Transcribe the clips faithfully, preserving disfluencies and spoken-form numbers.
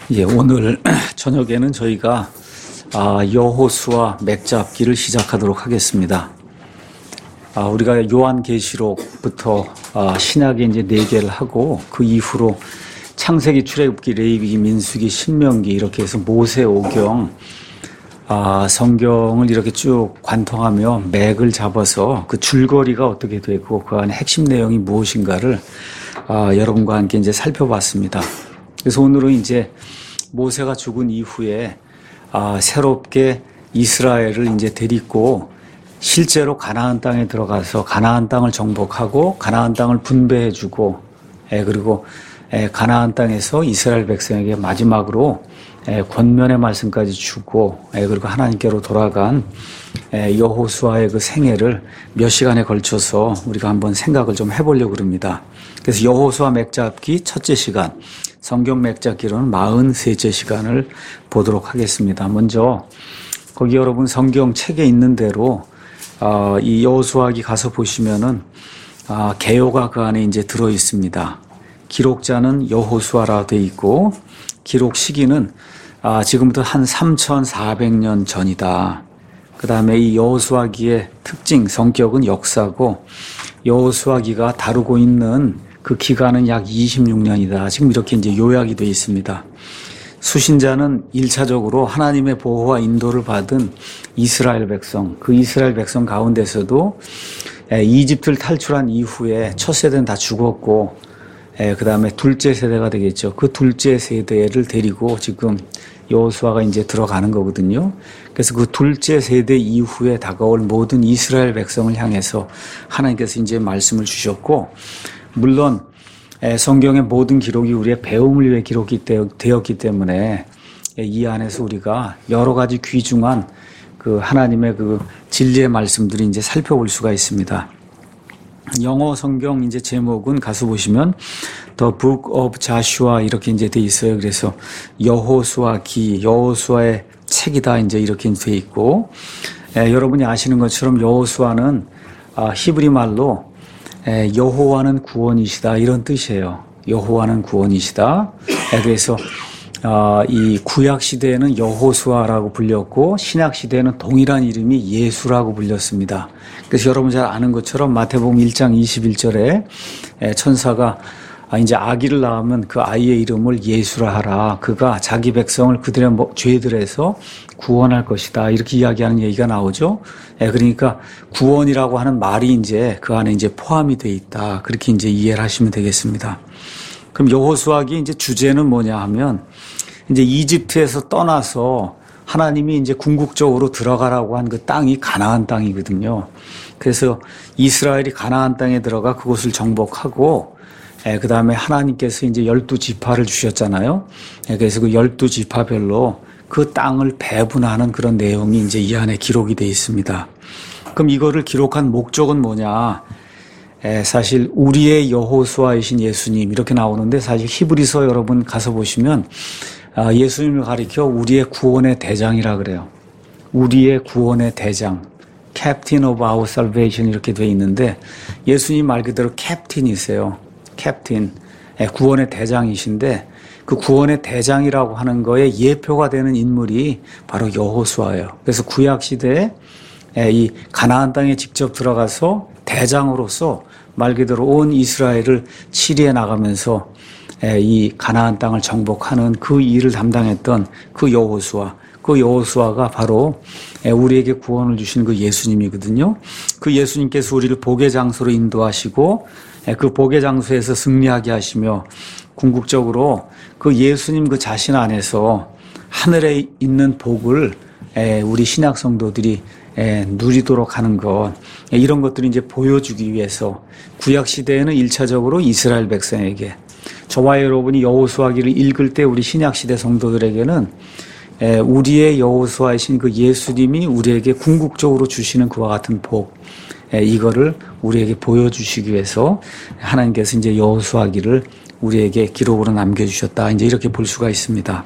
예, 오늘 저녁에는 저희가 여호수아 맥잡기를 시작하도록 하겠습니다. 우리가 요한계시록부터 신약에 이제 네 개를 하고 그 이후로 창세기, 출애굽기, 레위기, 민수기, 신명기 이렇게 해서 모세오경 성경을 이렇게 쭉 관통하며 맥을 잡아서 그 줄거리가 어떻게 되고 그 안에 핵심 내용이 무엇인가를 여러분과 함께 이제 살펴봤습니다. 그래서 오늘은 이제 모세가 죽은 이후에 아, 새롭게 이스라엘을 이제 데리고 실제로 가나안 땅에 들어가서 가나안 땅을 정복하고 가나안 땅을 분배해주고, 예, 그리고 예, 가나안 땅에서 이스라엘 백성에게 마지막으로 예, 권면의 말씀까지 주고, 예, 그리고 하나님께로 돌아간 예, 여호수아의 그 생애를 몇 시간에 걸쳐서 우리가 한번 생각을 좀 해보려고 합니다. 그래서 여호수아 맥잡기 첫째 시간, 성경 맥잡기로는 사십삼째 시간을 보도록 하겠습니다. 먼저 거기 여러분 성경 책에 있는 대로 어, 이 여호수아기 가서 보시면은 어, 개요가 그 안에 이제 들어 있습니다. 기록자는 여호수아라 돼 있고 기록 시기는 아, 지금부터 한 삼천사백 년 전이다. 그 다음에 이 여호수아기의 특징, 성격은 역사고 여호수아기가 다루고 있는 그 기간은 약 이십육 년이다. 지금 이렇게 이제 요약이 되어 있습니다. 수신자는 일차적으로 하나님의 보호와 인도를 받은 이스라엘 백성, 그 이스라엘 백성 가운데서도 이집트를 탈출한 이후에 첫 세대는 다 죽었고, 그 다음에 둘째 세대가 되겠죠. 그 둘째 세대를 데리고 지금 여호수아가 이제 들어가는 거거든요. 그래서 그 둘째 세대 이후에 다가올 모든 이스라엘 백성을 향해서 하나님께서 이제 말씀을 주셨고, 물론 성경의 모든 기록이 우리의 배움을 위해 기록이 되었기 때문에 이 안에서 우리가 여러 가지 귀중한 그 하나님의 그 진리의 말씀들이 이제 살펴볼 수가 있습니다. 영어 성경 이제 제목은 가서 보시면 The Book of Joshua 이렇게 이제 돼 있어요. 그래서 여호수아기, 여호수아의 책이다 이제 이렇게 돼 있고, 에, 여러분이 아시는 것처럼 여호수아는 아, 히브리 말로 에, 여호와는 구원이시다 이런 뜻이에요. 여호와는 구원이시다. 에, 그래서 어, 이 구약 시대에는 여호수아라고 불렸고 신약 시대에는 동일한 이름이 예수라고 불렸습니다. 그래서 여러분 잘 아는 것처럼 마태복음 일 장 이십일 절에 에, 천사가 아, 이제 아기를 낳으면 그 아이의 이름을 예수라 하라. 그가 자기 백성을 그들의 죄들에서 구원할 것이다. 이렇게 이야기하는 얘기가 나오죠. 예, 그러니까 구원이라고 하는 말이 이제 그 안에 이제 포함이 돼 있다. 그렇게 이제 이해를 하시면 되겠습니다. 그럼 여호수아기 이제 주제는 뭐냐 하면 이제 이집트에서 떠나서 하나님이 이제 궁극적으로 들어가라고 한 그 땅이 가나안 땅이거든요. 그래서 이스라엘이 가나안 땅에 들어가 그곳을 정복하고 예, 그 다음에 하나님께서 이제 열두 지파를 주셨잖아요. 예, 그래서 그 열두 지파별로 그 땅을 배분하는 그런 내용이 이제 이 안에 기록이 되어 있습니다. 그럼 이거를 기록한 목적은 뭐냐? 예, 사실 우리의 여호수아이신 예수님 이렇게 나오는데 사실 히브리서 여러분 가서 보시면 아, 예수님을 가리켜 우리의 구원의 대장이라 그래요. 우리의 구원의 대장. Captain of our salvation 이렇게 되어 있는데 예수님 말 그대로 캡틴이세요. 캡틴, 구원의 대장이신데 그 구원의 대장이라고 하는 거에 예표가 되는 인물이 바로 여호수아예요. 그래서 구약 시대에 이 가나안 땅에 직접 들어가서 대장으로서 말 그대로 온 이스라엘을 치리해 나가면서 이 가나안 땅을 정복하는 그 일을 담당했던 그 여호수아, 그 여호수아가 바로 우리에게 구원을 주신 그 예수님이거든요. 그 예수님께서 우리를 복의 장소로 인도하시고 그 복의 장소에서 승리하게 하시며 궁극적으로 그 예수님 그 자신 안에서 하늘에 있는 복을 우리 신약 성도들이 누리도록 하는 것, 이런 것들을 이제 보여주기 위해서 구약 시대에는 일차적으로 이스라엘 백성에게, 저와 여러분이 여호수아기를 읽을 때 우리 신약 시대 성도들에게는 우리의 여호수아이신 그 예수님이 우리에게 궁극적으로 주시는 그와 같은 복, 이거를 우리에게 보여주시기 위해서 하나님께서 이제 여호수아기를 우리에게 기록으로 남겨주셨다. 이제 이렇게 볼 수가 있습니다.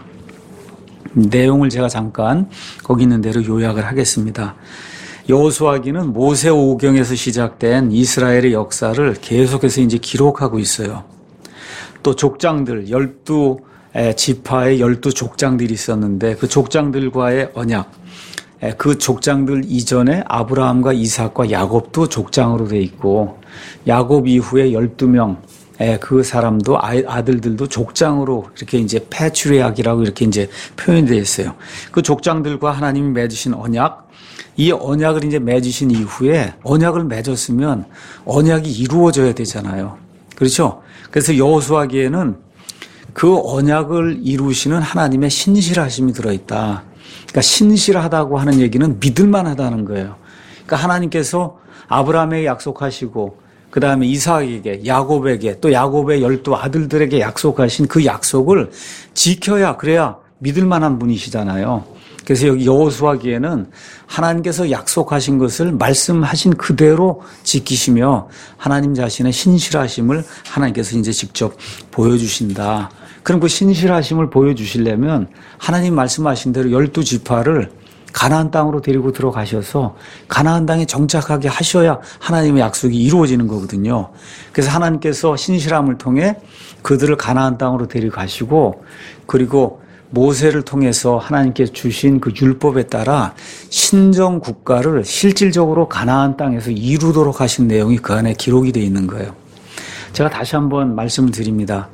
내용을 제가 잠깐 거기 있는 대로 요약을 하겠습니다. 여호수아기는 모세오경에서 시작된 이스라엘의 역사를 계속해서 이제 기록하고 있어요. 또 족장들, 열두 지파의 열두 족장들이 있었는데 그 족장들과의 언약, 그 족장들 이전에 아브라함과 이삭과 야곱도 족장으로 돼 있고 야곱 이후에 열두 명 그 사람도 아들들도 족장으로 이렇게 이제 패트리악이라고 이렇게 이제 표현되어 있어요. 그 족장들과 하나님이 맺으신 언약, 이 언약을 이제 맺으신 이후에 언약을 맺었으면 언약이 이루어져야 되잖아요. 그렇죠? 그래서 여호수아기에는 그 언약을 이루시는 하나님의 신실하심이 들어있다. 그러니까 신실하다고 하는 얘기는 믿을만하다는 거예요. 그러니까 하나님께서 아브라함에게 약속하시고 그 다음에 이삭에게, 야곱에게, 또 야곱의 열두 아들들에게 약속하신 그 약속을 지켜야, 그래야 믿을 만한 분이시잖아요. 그래서 여기 여호수아기에는 하나님께서 약속하신 것을 말씀하신 그대로 지키시며 하나님 자신의 신실하심을 하나님께서 이제 직접 보여주신다. 그럼 그 신실하심을 보여주시려면 하나님 말씀하신 대로 열두 지파를 가나안 땅으로 데리고 들어가셔서 가나안 땅에 정착하게 하셔야 하나님의 약속이 이루어지는 거거든요. 그래서 하나님께서 신실함을 통해 그들을 가나안 땅으로 데려가시고 그리고 모세를 통해서 하나님께 주신 그 율법에 따라 신정 국가를 실질적으로 가나안 땅에서 이루도록 하신 내용이 그 안에 기록이 되어 있는 거예요. 제가 다시 한번 말씀을 드립니다.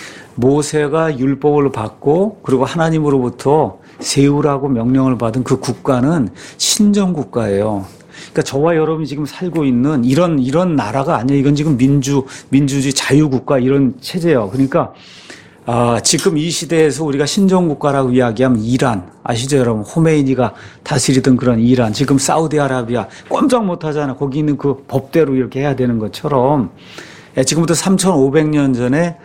모세가 율법을 받고 그리고 하나님으로부터 세우라고 명령을 받은 그 국가는 신정 국가예요. 그러니까 저와 여러분이 지금 살고 있는 이런 이런 나라가 아니에요. 이건 지금 민주 민주주의 자유국가 이런 체제예요. 그러니까 아, 지금 이 시대에서 우리가 신정 국가라고 이야기하면 이란 아시죠, 여러분? 호메이니가 다스리던 그런 이란, 지금 사우디아라비아 꼼짝 못하잖아. 거기 있는 그 법대로 이렇게 해야 되는 것처럼 지금부터 삼천오백 년 전에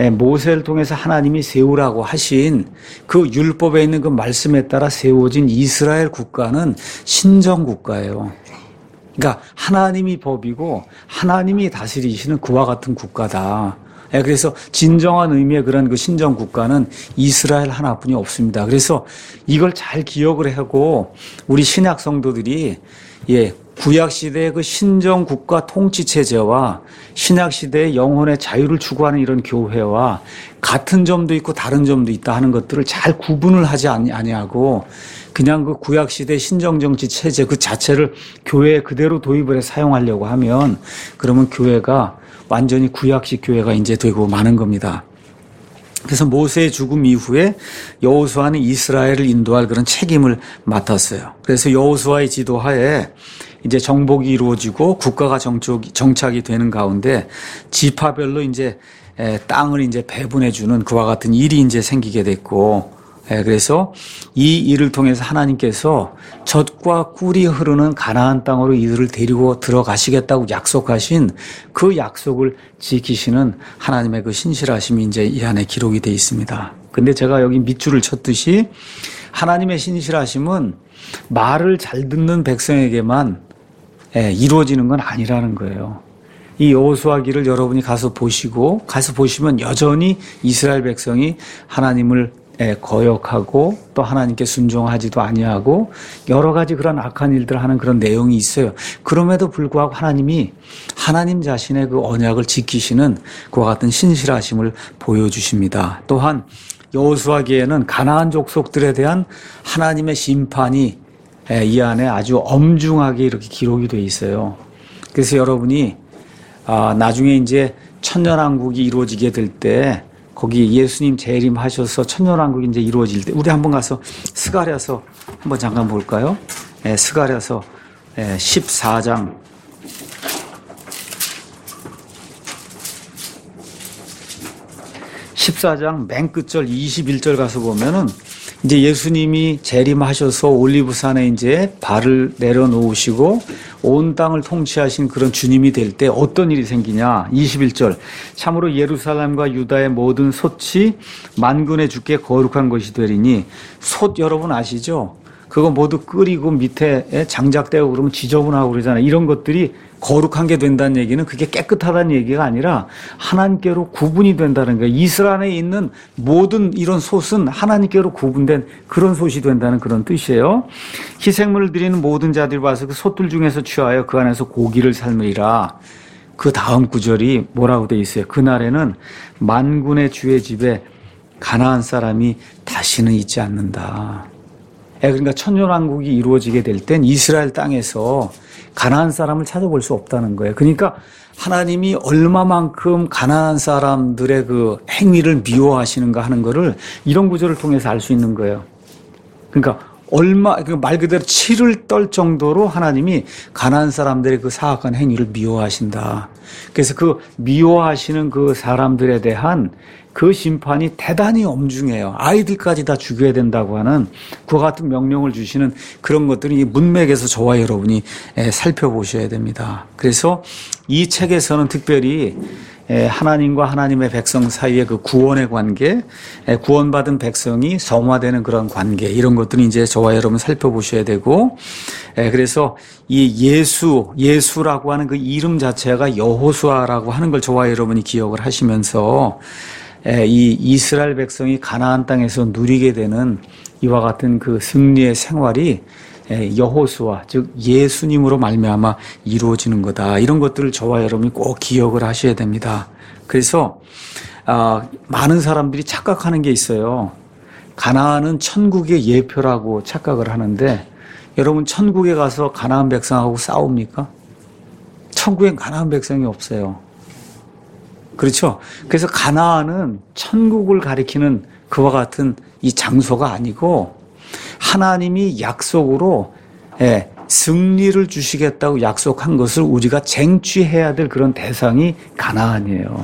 모세를 통해서 하나님이 세우라고 하신 그 율법에 있는 그 말씀에 따라 세워진 이스라엘 국가는 신정 국가예요. 그러니까 하나님이 법이고 하나님이 다스리시는 그와 같은 국가다. 그래서 진정한 의미의 그런 그 신정 국가는 이스라엘 하나뿐이 없습니다. 그래서 이걸 잘 기억을 하고 우리 신약 성도들이 예, 구약 시대의 그 신정 국가 통치 체제와 신약 시대의 영혼의 자유를 추구하는 이런 교회와 같은 점도 있고 다른 점도 있다 하는 것들을 잘 구분을 하지 아니하고 그냥 그 구약 시대 신정 정치 체제 그 자체를 교회에 그대로 도입을 해 사용하려고 하면 그러면 교회가 완전히 구약식 교회가 이제 되고 마는 겁니다. 그래서 모세의 죽음 이후에 여호수아는 이스라엘을 인도할 그런 책임을 맡았어요. 그래서 여호수아의 지도하에 이제 정복이 이루어지고 국가가 정착이, 정착이 되는 가운데 지파별로 이제 땅을 이제 배분해 주는 그와 같은 일이 이제 생기게 됐고, 그래서 이 일을 통해서 하나님께서 젖과 꿀이 흐르는 가나안 땅으로 이들을 데리고 들어가시겠다고 약속하신 그 약속을 지키시는 하나님의 그 신실하심이 이제 이 안에 기록이 되어 있습니다. 근데 제가 여기 밑줄을 쳤듯이 하나님의 신실하심은 말을 잘 듣는 백성에게만 이루어지는 건 아니라는 거예요. 이 여호수아기를 여러분이 가서 보시고 가서 보시면 여전히 이스라엘 백성이 하나님을 거역하고 또 하나님께 순종하지도 아니하고 여러 가지 그런 악한 일들을 하는 그런 내용이 있어요. 그럼에도 불구하고 하나님이 하나님 자신의 그 언약을 지키시는 그와 같은 신실하심을 보여주십니다. 또한 여호수아기에는 가나안 족속들에 대한 하나님의 심판이 이 안에 아주 엄중하게 이렇게 기록이 돼 있어요. 그래서 여러분이 아, 나중에 이제 천년왕국이 이루어지게 될 때 거기 예수님 재림하셔서 천년왕국이 이제 이루어질 때 우리 한번 가서 스가랴서 한번 잠깐 볼까요? 예, 스가랴서 예, 십사 장 십사 장 맨 끝절 이십일 절 가서 보면은 이제 예수님이 재림하셔서 올리브산에 이제 발을 내려놓으시고 온 땅을 통치하신 그런 주님이 될 때 어떤 일이 생기냐. 이십일 절 참으로 예루살렘과 유다의 모든 솥이 만군의 주께 거룩한 것이 되리니 솥 여러분 아시죠? 그거 모두 끓이고 밑에 장작대고 그러면 지저분하고 그러잖아요. 이런 것들이 거룩한 게 된다는 얘기는 그게 깨끗하다는 얘기가 아니라 하나님께로 구분이 된다는 거예요. 이스라엘에 있는 모든 이런 솥은 하나님께로 구분된 그런 솥이 된다는 그런 뜻이에요. 희생물을 드리는 모든 자들이 와서 그 솥들 중에서 취하여 그 안에서 고기를 삶으리라. 그 다음 구절이 뭐라고 돼 있어요? 그날에는 만군의 주의 집에 가나안 사람이 다시는 있지 않는다. 그러니까 천년왕국이 이루어지게 될 땐 이스라엘 땅에서 가나안 사람을 찾아볼 수 없다는 거예요. 그러니까 하나님이 얼마만큼 가나안 사람들의 그 행위를 미워하시는가 하는 거를 이런 구절을 통해서 알 수 있는 거예요. 그러니까 얼마, 말 그대로 치를 떨 정도로 하나님이 가나안 사람들의 그 사악한 행위를 미워하신다. 그래서 그 미워하시는 그 사람들에 대한 그 심판이 대단히 엄중해요. 아이들까지 다 죽여야 된다고 하는 그와 같은 명령을 주시는 그런 것들이 이 문맥에서 저와 여러분이 살펴보셔야 됩니다. 그래서 이 책에서는 특별히 하나님과 하나님의 백성 사이의 그 구원의 관계, 구원받은 백성이 성화되는 그런 관계, 이런 것들이 이제 저와 여러분 살펴보셔야 되고, 그래서 이 예수, 예수라고 하는 그 이름 자체가 여호수아라고 하는 걸 저와 여러분이 기억을 하시면서 이 이스라엘 백성이 가나안 땅에서 누리게 되는 이와 같은 그 승리의 생활이 여호수아, 즉 예수님으로 말미암아 이루어지는 거다. 이런 것들을 저와 여러분이 꼭 기억을 하셔야 됩니다. 그래서 아, 많은 사람들이 착각하는 게 있어요. 가나안은 천국의 예표라고 착각을 하는데, 여러분 천국에 가서 가나안 백성하고 싸웁니까? 천국엔 가나안 백성이 없어요. 그렇죠? 그래서 가나안은 천국을 가리키는 그와 같은 이 장소가 아니고, 하나님이 약속으로 예, 승리를 주시겠다고 약속한 것을 우리가 쟁취해야 될 그런 대상이 가나안이에요.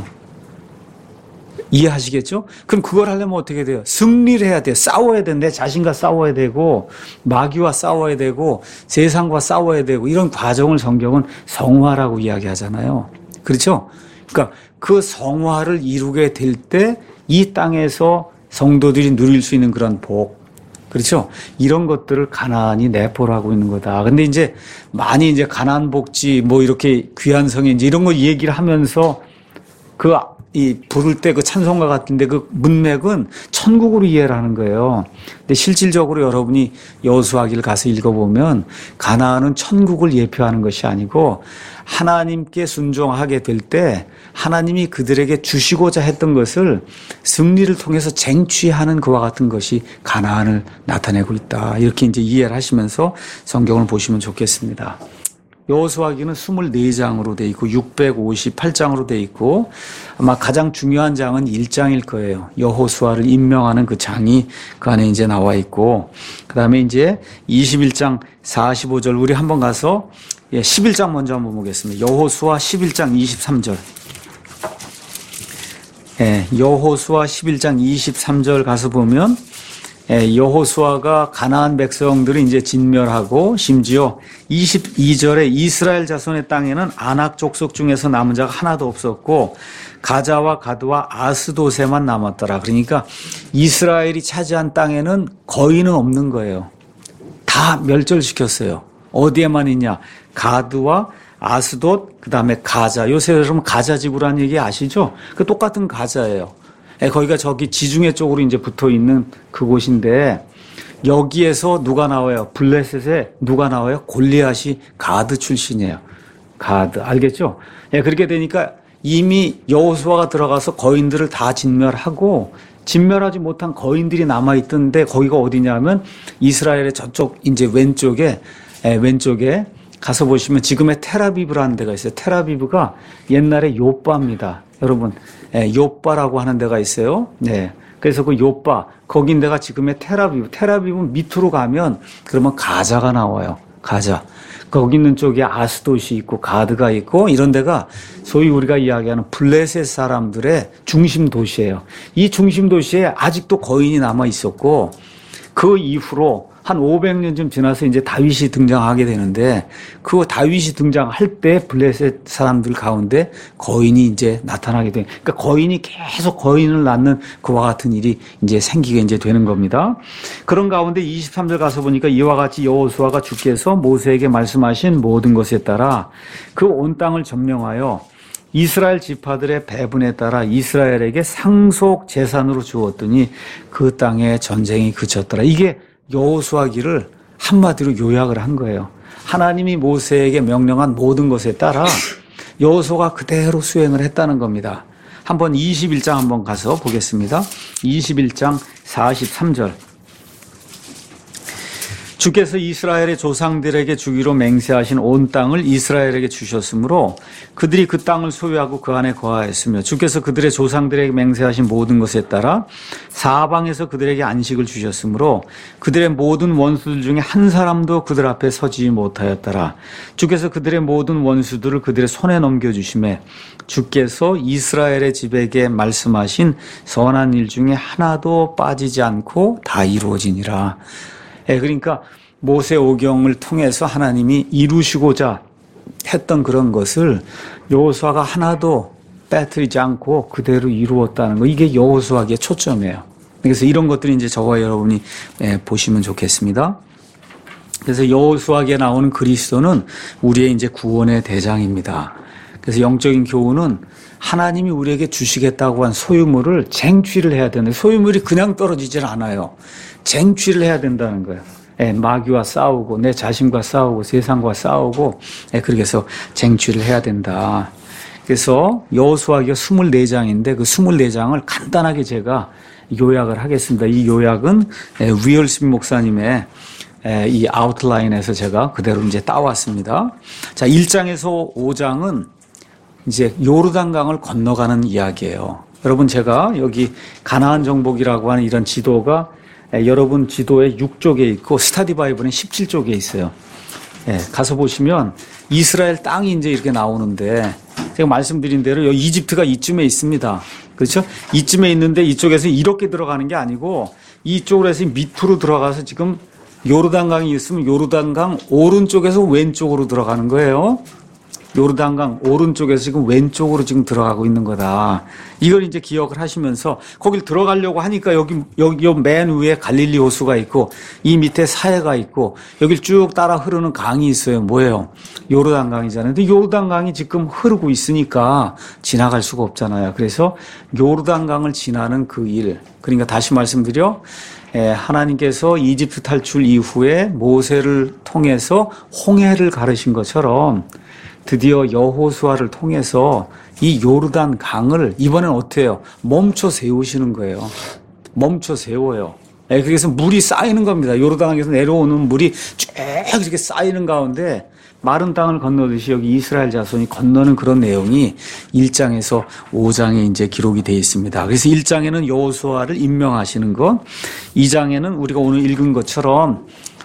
이해하시겠죠? 그럼 그걸 하려면 어떻게 돼요? 승리를 해야 돼요. 싸워야 돼요. 내 자신과 싸워야 되고, 마귀와 싸워야 되고, 세상과 싸워야 되고, 이런 과정을 성경은 성화라고 이야기하잖아요. 그렇죠? 그러니까 그 성화를 이루게 될 때 이 땅에서 성도들이 누릴 수 있는 그런 복, 그렇죠? 이런 것들을 가나안이 내포를 하고 있는 거다. 근데 이제 많이 이제 가나안 복지 뭐 이렇게 귀한 성에 이제 이런 거 얘기를 하면서 그 이 부를 때 그 찬송가 같은데 그 문맥은 천국으로 이해를 하는 거예요. 근데 실질적으로 여러분이 여호수아기를 가서 읽어보면 가나안은 천국을 예표하는 것이 아니고 하나님께 순종하게 될 때 하나님이 그들에게 주시고자 했던 것을 승리를 통해서 쟁취하는 그와 같은 것이 가나안을 나타내고 있다. 이렇게 이제 이해를 하시면서 성경을 보시면 좋겠습니다. 여호수아기는 이십사 장으로 돼 있고 육백오십팔 장으로 돼 있고 아마 가장 중요한 장은 일 장일 거예요. 여호수아를 임명하는 그 장이 그 안에 이제 나와 있고, 그다음에 이제 이십일 장 사십오 절 우리 한번 가서 예, 십일 장 먼저 한번 보겠습니다. 여호수아 십일 장 이십삼 절. 예, 여호수아 십일 장 이십삼 절 가서 보면 예, 여호수아가 가나안 백성들을 이제 진멸하고 심지어 이십이 절에 이스라엘 자손의 땅에는 아낙 족속 중에서 남은 자가 하나도 없었고 가자와 가드와 아스도세만 남았더라. 그러니까 이스라엘이 차지한 땅에는 거의는 없는 거예요. 다 멸절시켰어요. 어디에만 있냐? 가드와 아스돗, 그 다음에 가자. 요새 여러분 가자 지구라는 얘기 아시죠? 그 똑같은 가자예요. 거기가 저기 지중해 쪽으로 이제 붙어 있는 그곳인데, 여기에서 누가 나와요? 블레셋에 누가 나와요? 골리앗이 가드 출신이에요. 가드. 알겠죠? 예, 그렇게 되니까 이미 여호수아가 들어가서 거인들을 다 진멸하고, 진멸하지 못한 거인들이 남아있던데, 거기가 어디냐면 이스라엘의 저쪽 이제 왼쪽에, 예, 왼쪽에 가서 보시면 지금의 텔아비브라는 데가 있어요. 텔아비브가 옛날에 요빠입니다. 여러분, 예, 요빠라고 하는 데가 있어요. 네. 그래서 그 요빠, 거긴 데가 지금의 텔아비브. 텔아비브 밑으로 가면 그러면 가자가 나와요. 가자. 거기 있는 쪽에 아스돗이 있고 가드가 있고 이런 데가 소위 우리가 이야기하는 블레셋 사람들의 중심 도시예요. 이 중심 도시에 아직도 거인이 남아 있었고, 그 이후로 한 오백 년쯤 지나서 이제 다윗이 등장하게 되는데, 그 다윗이 등장할 때 블레셋 사람들 가운데 거인이 이제 나타나게 돼. 그러니까 거인이 계속 거인을 낳는 그와 같은 일이 이제 생기게 이제 되는 겁니다. 그런 가운데 이십삼 절 가서 보니까 이와 같이 여호수아가 주께서 모세에게 말씀하신 모든 것에 따라 그 온 땅을 점령하여 이스라엘 지파들의 배분에 따라 이스라엘에게 상속 재산으로 주었더니 그 땅에 전쟁이 그쳤더라. 이게 여호수아기를 한마디로 요약을 한 거예요. 하나님이 모세에게 명령한 모든 것에 따라 여호수아가 그대로 수행을 했다는 겁니다. 한번 이십일 장 한번 가서 보겠습니다. 이십일 장 사십삼 절. 주께서 이스라엘의 조상들에게 주기로 맹세하신 온 땅을 이스라엘에게 주셨으므로 그들이 그 땅을 소유하고 그 안에 거하였으며 주께서 그들의 조상들에게 맹세하신 모든 것에 따라 사방에서 그들에게 안식을 주셨으므로 그들의 모든 원수들 중에 한 사람도 그들 앞에 서지 못하였더라. 주께서 그들의 모든 원수들을 그들의 손에 넘겨주시매 주께서 이스라엘의 집에게 말씀하신 선한 일 중에 하나도 빠지지 않고 다 이루어지니라. 예, 그러니까 모세오경을 통해서 하나님이 이루시고자 했던 그런 것을 여호수아가 하나도 빼뜨리지 않고 그대로 이루었다는 거, 이게 여호수아기의 초점이에요. 그래서 이런 것들이 이제 저와 여러분이 예, 보시면 좋겠습니다. 그래서 여호수아기에 나오는 그리스도는 우리의 이제 구원의 대장입니다. 그래서 영적인 교훈은 하나님이 우리에게 주시겠다고 한 소유물을 쟁취를 해야 되는데 소유물이 그냥 떨어지질 않아요. 쟁취를 해야 된다는 거예요. 예, 마귀와 싸우고 내 자신과 싸우고 세상과 싸우고 예, 그렇게 해서 쟁취를 해야 된다. 그래서 여호수아기가 이십사 장인데 그 이십사 장을 간단하게 제가 요약을 하겠습니다. 이 요약은 예, 위얼스민 목사님의 예, 이 아웃라인에서 제가 그대로 이제 따왔습니다. 자, 일 장에서 오 장은 이제 요르단강을 건너가는 이야기예요. 여러분, 제가 여기 가나안 정복이라고 하는 이런 지도가 예, 여러분 지도의 육 쪽에 있고 스타디 바이블은 십칠 쪽에 있어요. 예, 가서 보시면 이스라엘 땅이 이제 이렇게 나오는데 제가 말씀드린 대로 여기 이집트가 이쯤에 있습니다. 그렇죠? 이쯤에 있는데 이쪽에서 이렇게 들어가는 게 아니고 이쪽으로 해서 밑으로 들어가서 지금 요르단강이 있으면 요르단강 오른쪽에서 왼쪽으로 들어가는 거예요. 요르단강 오른쪽에서 지금 왼쪽으로 지금 들어가고 있는 거다. 이걸 이제 기억을 하시면서 거길 들어가려고 하니까 여기, 여기 맨 위에 갈릴리 호수가 있고 이 밑에 사해가 있고 여길 쭉 따라 흐르는 강이 있어요. 뭐예요? 요르단강이잖아요. 근데 요르단강이 지금 흐르고 있으니까 지나갈 수가 없잖아요. 그래서 요르단강을 지나는 그 일. 그러니까 다시 말씀드려 예, 하나님께서 이집트 탈출 이후에 모세를 통해서 홍해를 가르신 것처럼 드디어 여호수아를 통해서 이 요르단 강을 이번엔 어떻게 해요? 멈춰 세우시는 거예요. 멈춰 세워요. 예, 그래서 물이 쌓이는 겁니다. 요르단강에서 내려오는 물이 쭉 이렇게 쌓이는 가운데 마른 땅을 건너듯이 여기 이스라엘 자손이 건너는 그런 내용이 일 장에서 오 장에 이제 기록이 되어 있습니다. 그래서 일 장에는 여호수아를 임명하시는 것, 이 장에는 우리가 오늘 읽은 것처럼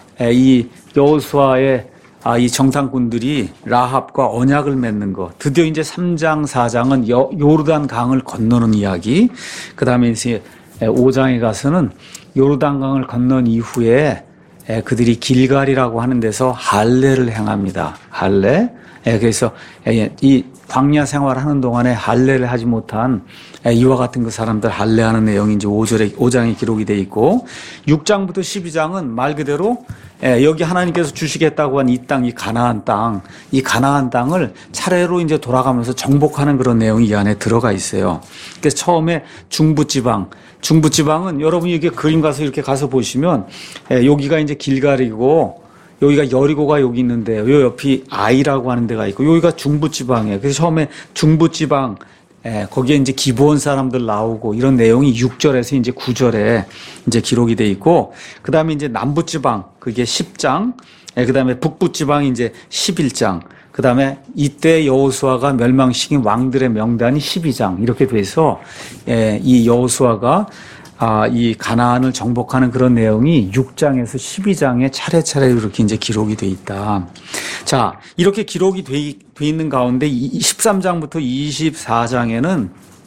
이 여호수아의 아, 이 정탐꾼들이 라합과 언약을 맺는 것. 드디어 이제 삼 장, 사 장은 여, 요르단 강을 건너는 이야기. 그 다음에 이제 오 장에 가서는 요르단 강을 건넌 이후에 그들이 길갈이라고 하는 데서 할례를 행합니다. 할례. 그래서 이 광야 생활하는 동안에 할례를 하지 못한 이와 같은 그 사람들 할례하는 내용이 이제 오 절에, 오 장에 기록이 되어 있고 육 장부터 십이 장은 말 그대로 여기 하나님께서 주시겠다고 한 이 땅, 이 가나안 땅, 이 가나안 땅을 차례로 이제 돌아가면서 정복하는 그런 내용이 이 안에 들어가 있어요. 그래서 처음에 중부지방, 중부지방은 여러분이 이렇게 그림 가서 이렇게 가서 보시면 여기가 이제 길갈이고 여기가 여리고가 여기 있는데 요 옆이 아이라고 하는 데가 있고 여기가 중부지방이에요. 그래서 처음에 중부지방 예, 거기에 이제 기브온 사람들 나오고 이런 내용이 육 절에서 이제 구 절에 이제 기록이 돼 있고, 그 다음에 이제 남부지방, 그게 십 장, 예, 그 다음에 북부지방이 이제 십일 장, 그 다음에 이때 여호수아가 멸망시킨 왕들의 명단이 십이 장, 이렇게 돼서, 예, 이 여호수아가 아, 이 가나안을 정복하는 그런 내용이 육 장에서 십이 장에 차례차례 이렇게 이제 기록이 돼 있다. 자, 이렇게 기록이 돼, 돼 있는 가운데 십삼 장부터 이십사 장에는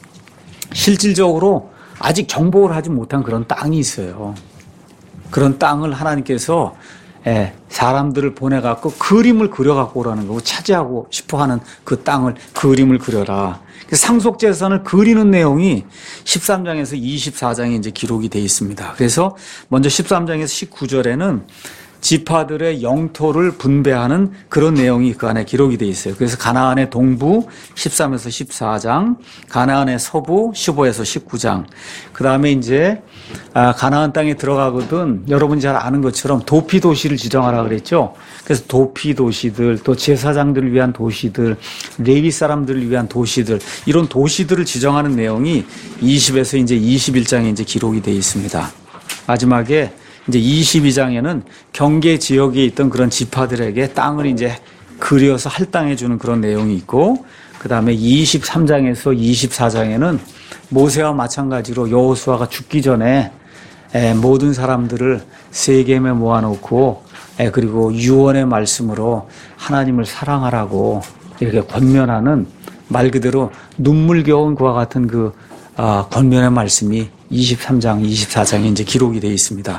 실질적으로 아직 정복을 하지 못한 그런 땅이 있어요. 그런 땅을 하나님께서 예, 사람들을 보내갖고 그림을 그려갖고 오라는 거고, 차지하고 싶어 하는 그 땅을 그림을 그려라. 상속재산을 그리는 내용이 십삼 장에서 이십사 장에 이제 기록이 되어 있습니다. 그래서 먼저 십삼 장에서 십구 절에는 지파들의 영토를 분배하는 그런 내용이 그 안에 기록이 되어 있어요. 그래서 가나안의 동부 십삼에서 십사 장, 가나안의 서부 십오에서 십구 장, 그 다음에 이제 가나안 땅에 들어가거든 여러분이 잘 아는 것처럼 도피 도시를 지정하라 그랬죠. 그래서 도피 도시들, 또 제사장들을 위한 도시들, 레위 사람들을 위한 도시들, 이런 도시들을 지정하는 내용이 이십에서 이제 이십일 장에 이제 기록이 되어 있습니다. 마지막에 이제 이십이 장에는 경계 지역에 있던 그런 지파들에게 땅을 이제 그려서 할당해 주는 그런 내용이 있고, 그 다음에 이십삼 장에서 이십사 장에는 모세와 마찬가지로 여호수아가 죽기 전에 모든 사람들을 세겜에 모아놓고 그리고 유언의 말씀으로 하나님을 사랑하라고 이렇게 권면하는, 말 그대로 눈물겨운 그와 같은 그 권면의 말씀이 이십삼 장, 이십사 장에 이제 기록이 되어 있습니다.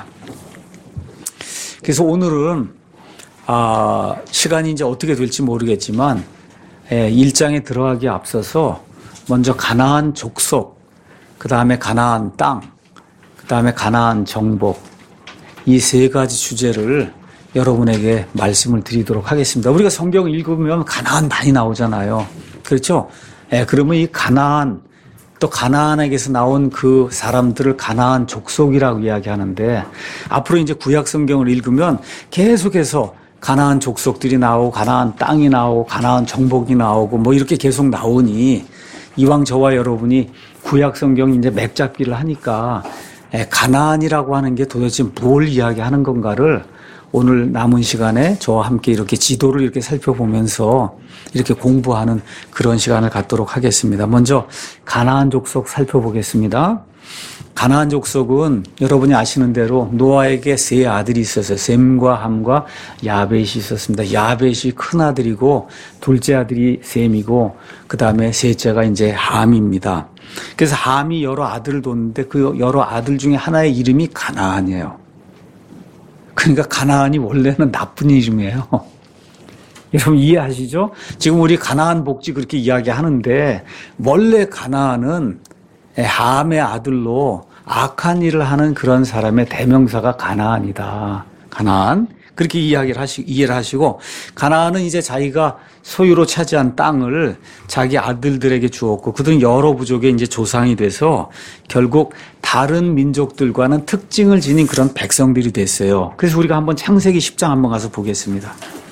그래서 오늘은 아, 시간이 이제 어떻게 될지 모르겠지만 일 장에 들어가기에 앞서서 먼저 가나안 족속, 그 다음에 가나안 땅, 그 다음에 가나안 정복, 이 세 가지 주제를 여러분에게 말씀을 드리도록 하겠습니다. 우리가 성경 읽으면 가나안 많이 나오잖아요. 그렇죠? 예, 그러면 이 가나안, 또 가나안에게서 나온 그 사람들을 가나안 족속이라고 이야기하는데, 앞으로 이제 구약 성경을 읽으면 계속해서 가나안 족속들이 나오고 가나안 땅이 나오고 가나안 정복이 나오고 뭐 이렇게 계속 나오니, 이왕 저와 여러분이 구약 성경 이제 맥잡기를 하니까 가나안이라고 하는 게 도대체 뭘 이야기하는 건가를 오늘 남은 시간에 저와 함께 이렇게 지도를 이렇게 살펴보면서 이렇게 공부하는 그런 시간을 갖도록 하겠습니다. 먼저 가나안 족속 살펴보겠습니다. 가나안 족속은 여러분이 아시는 대로 노아에게 세 아들이 있었어요. 셈과 함과 야벳이 있었습니다. 야벳이 큰 아들이고 둘째 아들이 셈이고 그 다음에 셋째가 이제 함입니다. 그래서 함이 여러 아들을 뒀는데 그 여러 아들 중에 하나의 이름이 가나안이에요. 그러니까 가나안이 원래는 나쁜 이름이에요. 여러분 이해하시죠? 지금 우리 가나안 복지 그렇게 이야기하는데 원래 가나안은 함의 아들로 악한 일을 하는 그런 사람의 대명사가 가나안이다. 가나안. 그렇게 이야기를 하시, 이해를 하시고, 가나안은 이제 자기가 소유로 차지한 땅을 자기 아들들에게 주었고, 그들은 여러 부족의 이제 조상이 돼서 결국 다른 민족들과는 특징을 지닌 그런 백성들이 됐어요. 그래서 우리가 한번 창세기 십 장 한번 가서 보겠습니다.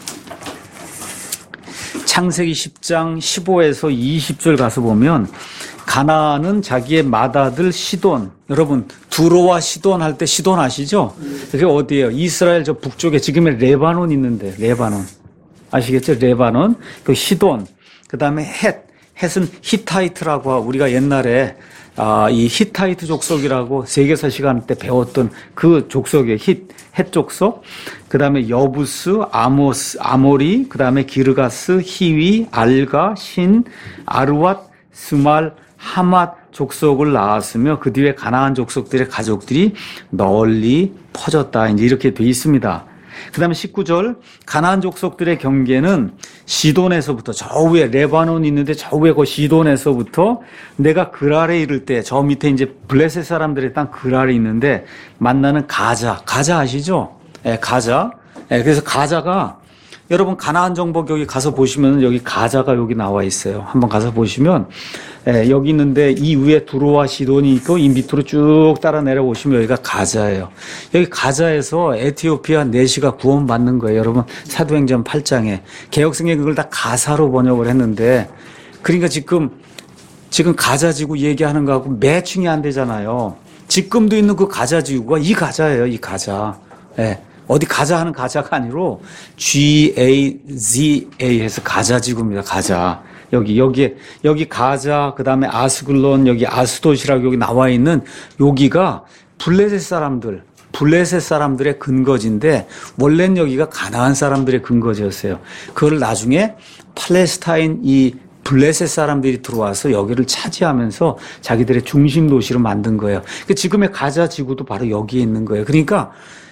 창세기 십 장 십오에서 이십 절 가서 보면, 가나안은 자기의 맏아들 시돈, 여러분 두로와 시돈 할 때 시돈 아시죠? 그게 어디예요? 이스라엘 저 북쪽에 지금의 레바논 있는데, 레바논 아시겠죠? 레바논, 그 시돈, 그 다음에 헷, 헷은 히타이트라고 하고, 우리가 옛날에 아, 이 히타이트 족속이라고 세계사 시간 때 배웠던 그 족속이에요. 힛, 헷 족속. 그 다음에 여부스, 아모스, 아모리, 그 다음에 기르가스, 히위, 알가, 신, 아르왓, 스말, 하맛 족속을 낳았으며 그 뒤에 가나안 족속들의 가족들이 널리 퍼졌다. 이제 이렇게 돼 있습니다. 그 다음에 십구 절, 가나안 족속들의 경계는 시돈에서부터 저 위에 레바논이 있는데 저 위에 그 시돈에서부터 내가 그랄에 이를 때 저 밑에 이제 블레셋 사람들의 땅 그랄에 있는데 만나는 가자. 가자 아시죠? 예, 가자. 예, 그래서 가자가 여러분 가나안 정복 여기 가서 보시면 여기 가자가 여기 나와 있어요. 한번 가서 보시면 예, 여기 있는데 이 위에 두로와 시돈이 있고 이 밑으로 쭉 따라 내려오시면 여기가 가자예요. 여기 가자에서 에티오피아 내시가 구원받는 거예요. 여러분 사도행전 팔 장에 개혁성경에 그걸 다 가사로 번역을 했는데, 그러니까 지금 지금 가자지구 얘기하는 거하고 매칭이 안 되잖아요. 지금도 있는 그 가자지구가 이 가자예요. 이 가자. 예. 어디 가자 하는 가자가 아니로 G A Z A 해서 가자지구입니다. 가자. 여기, 여기, 여기 가자, 그 다음에 아스글론, 여기 아스돗이라고 여기 나와 있는 여기가 블레셋 사람들, 블레셋 사람들의 근거지인데 원래는 여기가 가나안 사람들의 근거지였어요. 그걸 나중에 팔레스타인 이 블레셋 사람들이 들어와서 여기를 차지하면서 자기들의 중심 도시로 만든 거예요. 지금의 가자 지구도 바로 여기에 있는 거예요. 그러니까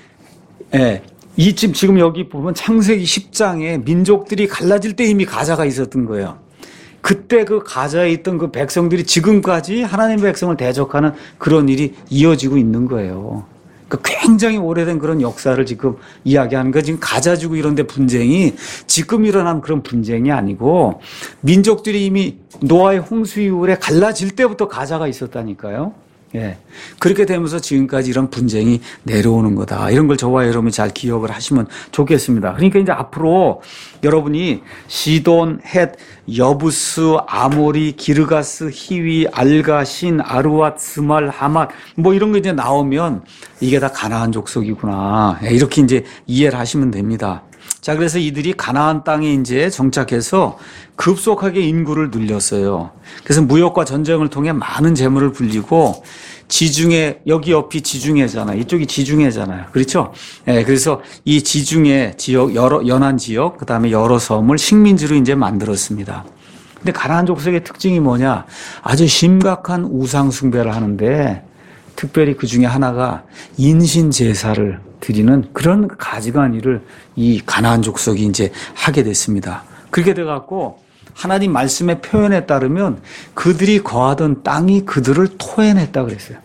예, 이 집 지금 여기 보면 창세기 십 장에 민족들이 갈라질 때 이미 가자가 있었던 거예요. 그때 그 가자에 있던 그 백성들이 지금까지 하나님의 백성을 대적하는 그런 일이 이어지고 있는 거예요. 그 굉장히 오래된 그런 역사를 지금 이야기하는 거 지금 가자 지구 이런 데 분쟁이 지금 일어난 그런 분쟁이 아니고 민족들이 이미 노아의 홍수 이후에 갈라질 때부터 가자가 있었다니까요. 예. 그렇게 되면서 지금까지 이런 분쟁이 내려오는 거다. 이런 걸 저와 여러분이 잘 기억을 하시면 좋겠습니다. 그러니까 이제 앞으로 여러분이 시돈, 헷, 여부스, 아모리, 기르가스, 히위, 알가, 신, 아르왓, 스말, 하맛 뭐 이런 거 이제 나오면 이게 다 가나안 족속이구나. 예. 이렇게 이제 이해를 하시면 됩니다. 자, 그래서 이들이 가나안 땅에 이제 정착해서 급속하게 인구를 늘렸어요. 그래서 무역과 전쟁을 통해 많은 재물을 불리고 지중해, 여기 옆이 지중해잖아요. 이쪽이 지중해잖아요. 그렇죠? 예, 그래서 이 지중해 지역, 여러, 연안 지역, 그 다음에 여러 섬을 식민지로 이제 만들었습니다. 근데 가나안 족속의 특징이 뭐냐? 아주 심각한 우상숭배를 하는데 특별히 그 중에 하나가 인신 제사를 드리는 그런 가증한 일을 이 가나안 족속이 이제 하게 됐습니다. 그렇게 돼 갖고 하나님 말씀의 표현에 따르면 그들이 거하던 땅이 그들을 토해냈다 그랬어요.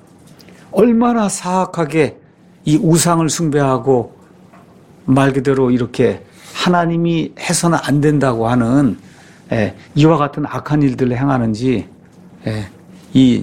얼마나 사악하게 이 우상을 숭배하고 말 그대로 이렇게 하나님이 해서는 안 된다고 하는 예, 이와 같은 악한 일들을 행하는지 예, 이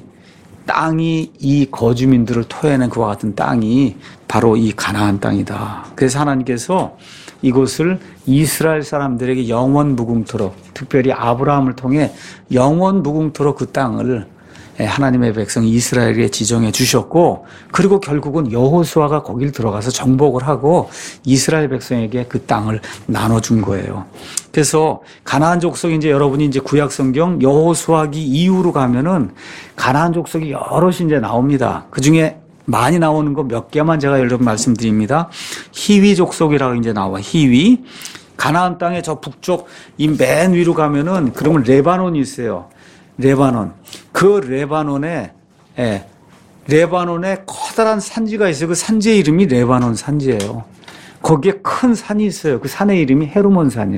땅이 이 거주민들을 토해낸 그와 같은 땅이 바로 이 가나안 땅이다. 그래서 하나님께서 이곳을 이스라엘 사람들에게 영원 무궁토록 특별히 아브라함을 통해 영원 무궁토록 그 땅을 하나님의 백성 이스라엘에 지정해 주셨고 그리고 결국은 여호수아가 거길 들어가서 정복을 하고 이스라엘 백성에게 그 땅을 나눠준 거예요. 그래서 가나안 족속이 이제 여러분이 이제 구약 성경 여호수아기 이후로 가면은 가나안 족속이 여럿이 이제 나옵니다. 그 중에 많이 나오는 거 몇 개만 제가 여러분 말씀드립니다. 히위 족속이라고 이제 나와. 히위. 가나안 땅의 저 북쪽 이 맨 위로 가면은 그러면 레바논이 있어요. 레바논. 그 레바논에, 예, 레바논에 커다란 산지가 있어요. 그 산지의 이름이 레바논 산지예요. 거기에 큰 산이 있어요. 그 산의 이름이 헤르몬 산이에요.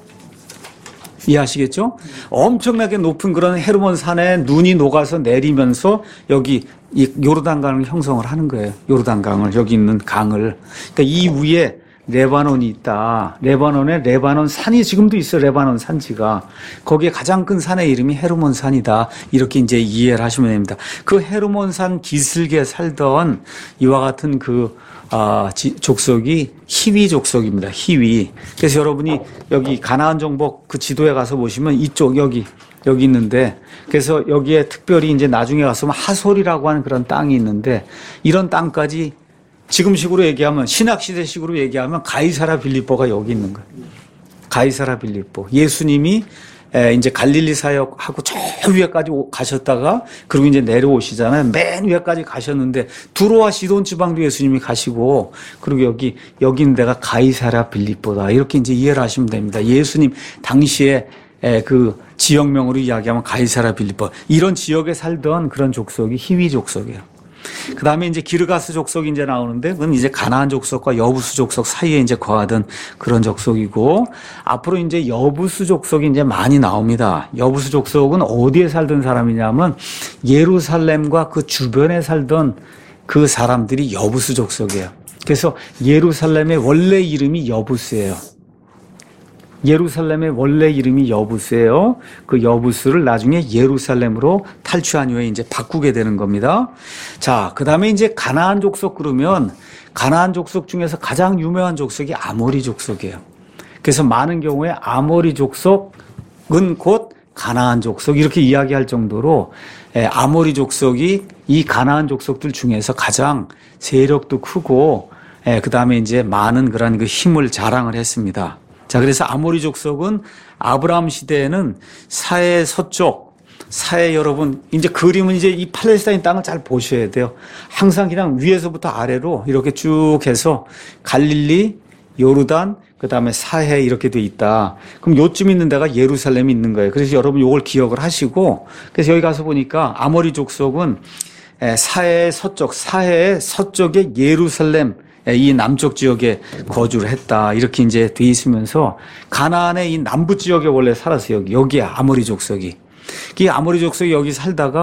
이해하시겠죠? 엄청나게 높은 그런 헤르몬 산에 눈이 녹아서 내리면서 여기 이 요르단강을 형성을 하는 거예요. 요르단강을, 여기 있는 강을. 그러니까 이 위에 레바논이 있다. 레바논에 레바논 산이 지금도 있어요. 레바논 산지가. 거기에 가장 큰 산의 이름이 헤르몬 산이다. 이렇게 이제 이해를 하시면 됩니다. 그 헤르몬 산 기슭에 살던 이와 같은 그 아, 지, 족속이 히위 족속입니다. 히위. 그래서 여러분이 여기 가나안 정복 그 지도에 가서 보시면 이쪽 여기 여기 있는데 그래서 여기에 특별히 이제 나중에 가서 하솔이라고 하는 그런 땅이 있는데 이런 땅까지 지금식으로 얘기하면 신학시대식으로 얘기하면 가이사라 빌립보가 여기 있는 거예요. 가이사라 빌립보. 예수님이 이제 갈릴리 사역하고 저 위에까지 가셨다가 그리고 이제 내려오시잖아요. 맨 위에까지 가셨는데 두로와 시돈 지방도 예수님이 가시고 그리고 여기 여기 있는 데가 가이사라 빌립보다 이렇게 이제 이해를 하시면 됩니다. 예수님 당시에 그 지역명으로 이야기하면 가이사라 빌립보 이런 지역에 살던 그런 족속이 히위 족속이에요. 그 다음에 이제 기르가스 족속이 이제 나오는데, 그건 이제 가나안 족속과 여부스 족속 사이에 이제 거하던 그런 족속이고, 앞으로 이제 여부스 족속이 이제 많이 나옵니다. 여부스 족속은 어디에 살던 사람이냐면, 예루살렘과 그 주변에 살던 그 사람들이 여부스 족속이에요. 그래서 예루살렘의 원래 이름이 여부스예요. 예루살렘의 원래 이름이 여부스예요. 그 여부스를 나중에 예루살렘으로 탈취한 이후에 이제 바꾸게 되는 겁니다. 자, 그 다음에 이제 가나안 족속 그러면 가나안 족속 중에서 가장 유명한 족속이 아모리 족속이에요. 그래서 많은 경우에 아모리 족속은 곧 가나안 족속 이렇게 이야기할 정도로 아모리 족속이 이 가나안 족속들 중에서 가장 세력도 크고 그 다음에 이제 많은 그런 그 힘을 자랑을 했습니다. 자, 그래서 아모리 족속은 아브라함 시대에는 사해 서쪽, 사해 여러분, 이제 그림은 이제 이 팔레스타인 땅을 잘 보셔야 돼요. 항상 그냥 위에서부터 아래로 이렇게 쭉 해서 갈릴리, 요르단, 그 다음에 사해 이렇게 돼 있다. 그럼 요쯤 있는 데가 예루살렘이 있는 거예요. 그래서 여러분 요걸 기억을 하시고, 그래서 여기 가서 보니까 아모리 족속은 사해 서쪽, 사해의 서쪽에 예루살렘, 이 남쪽 지역에 거주를 했다. 이렇게 이제 돼 있으면서 가나안의 이 남부 지역에 원래 살았어요. 여기, 여기에 아모리 족속이. 이 아모리 족속이 여기 살다가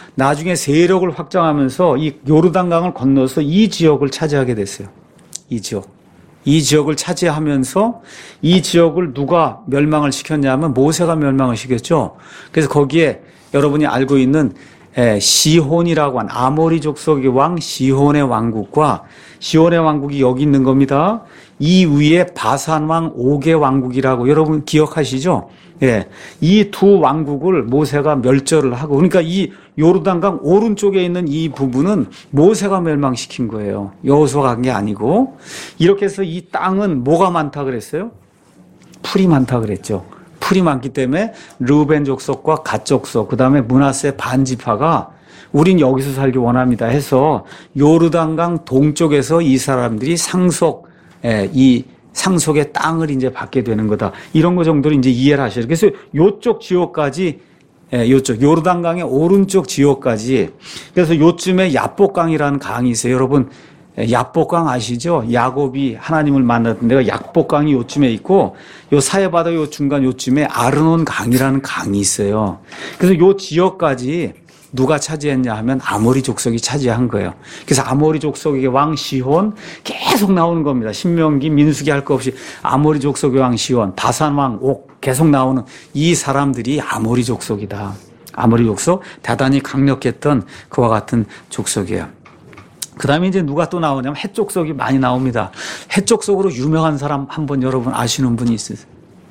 나중에 세력을 확장하면서 이 요르단강을 건너서 이 지역을 차지하게 됐어요. 이 지역. 이 지역을 차지하면서 이 지역을 누가 멸망을 시켰냐면 모세가 멸망을 시켰죠. 그래서 거기에 여러분이 알고 있는 시혼이라고 한 아모리 족속의 왕 시혼의 왕국과 시혼의 왕국이 여기 있는 겁니다. 이 위에 바산 왕 옥의 왕국이라고 여러분 기억하시죠? 예. 이 두 왕국을 모세가 멸절을 하고, 그러니까 이 요르단강 오른쪽에 있는 이 부분은 모세가 멸망시킨 거예요. 여호수아가 한 게 아니고. 이렇게 해서 이 땅은 뭐가 많다 그랬어요? 풀이 많다 그랬죠. 풀이 많기 때문에 르우벤 족속과 갓 족속, 그다음에 므낫세 반지파가 우린 여기서 살기 원합니다 해서 요르단강 동쪽에서 이 사람들이 상속, 예, 이 상속의 땅을 이제 받게 되는 거다. 이런 거 정도로 이제 이해를 하셔야 돼요. 그래서 요쪽 지역까지, 예, 요쪽, 요르단강의 오른쪽 지역까지, 그래서 요쯤에 야복강이라는 강이 있어요. 여러분, 야복강 아시죠? 야곱이 하나님을 만났던 데가 야복강이 요쯤에 있고, 요 사해바다 요 중간 요쯤에 아르논 강이라는 강이 있어요. 그래서 요 지역까지 누가 차지했냐 하면 아모리 족속이 차지한 거예요. 그래서 아모리 족속의 왕 시혼 계속 나오는 겁니다. 신명기, 민수기 할 거 없이 아모리 족속의 왕 시혼, 바산 왕 옥 계속 나오는 이 사람들이 아모리 족속이다. 아모리 족속, 대단히 강력했던 그와 같은 족속이에요. 그 다음에 이제 누가 또 나오냐면 헷 족속이 많이 나옵니다. 헷 족속으로 유명한 사람 한번 여러분 아시는 분이 있으세요?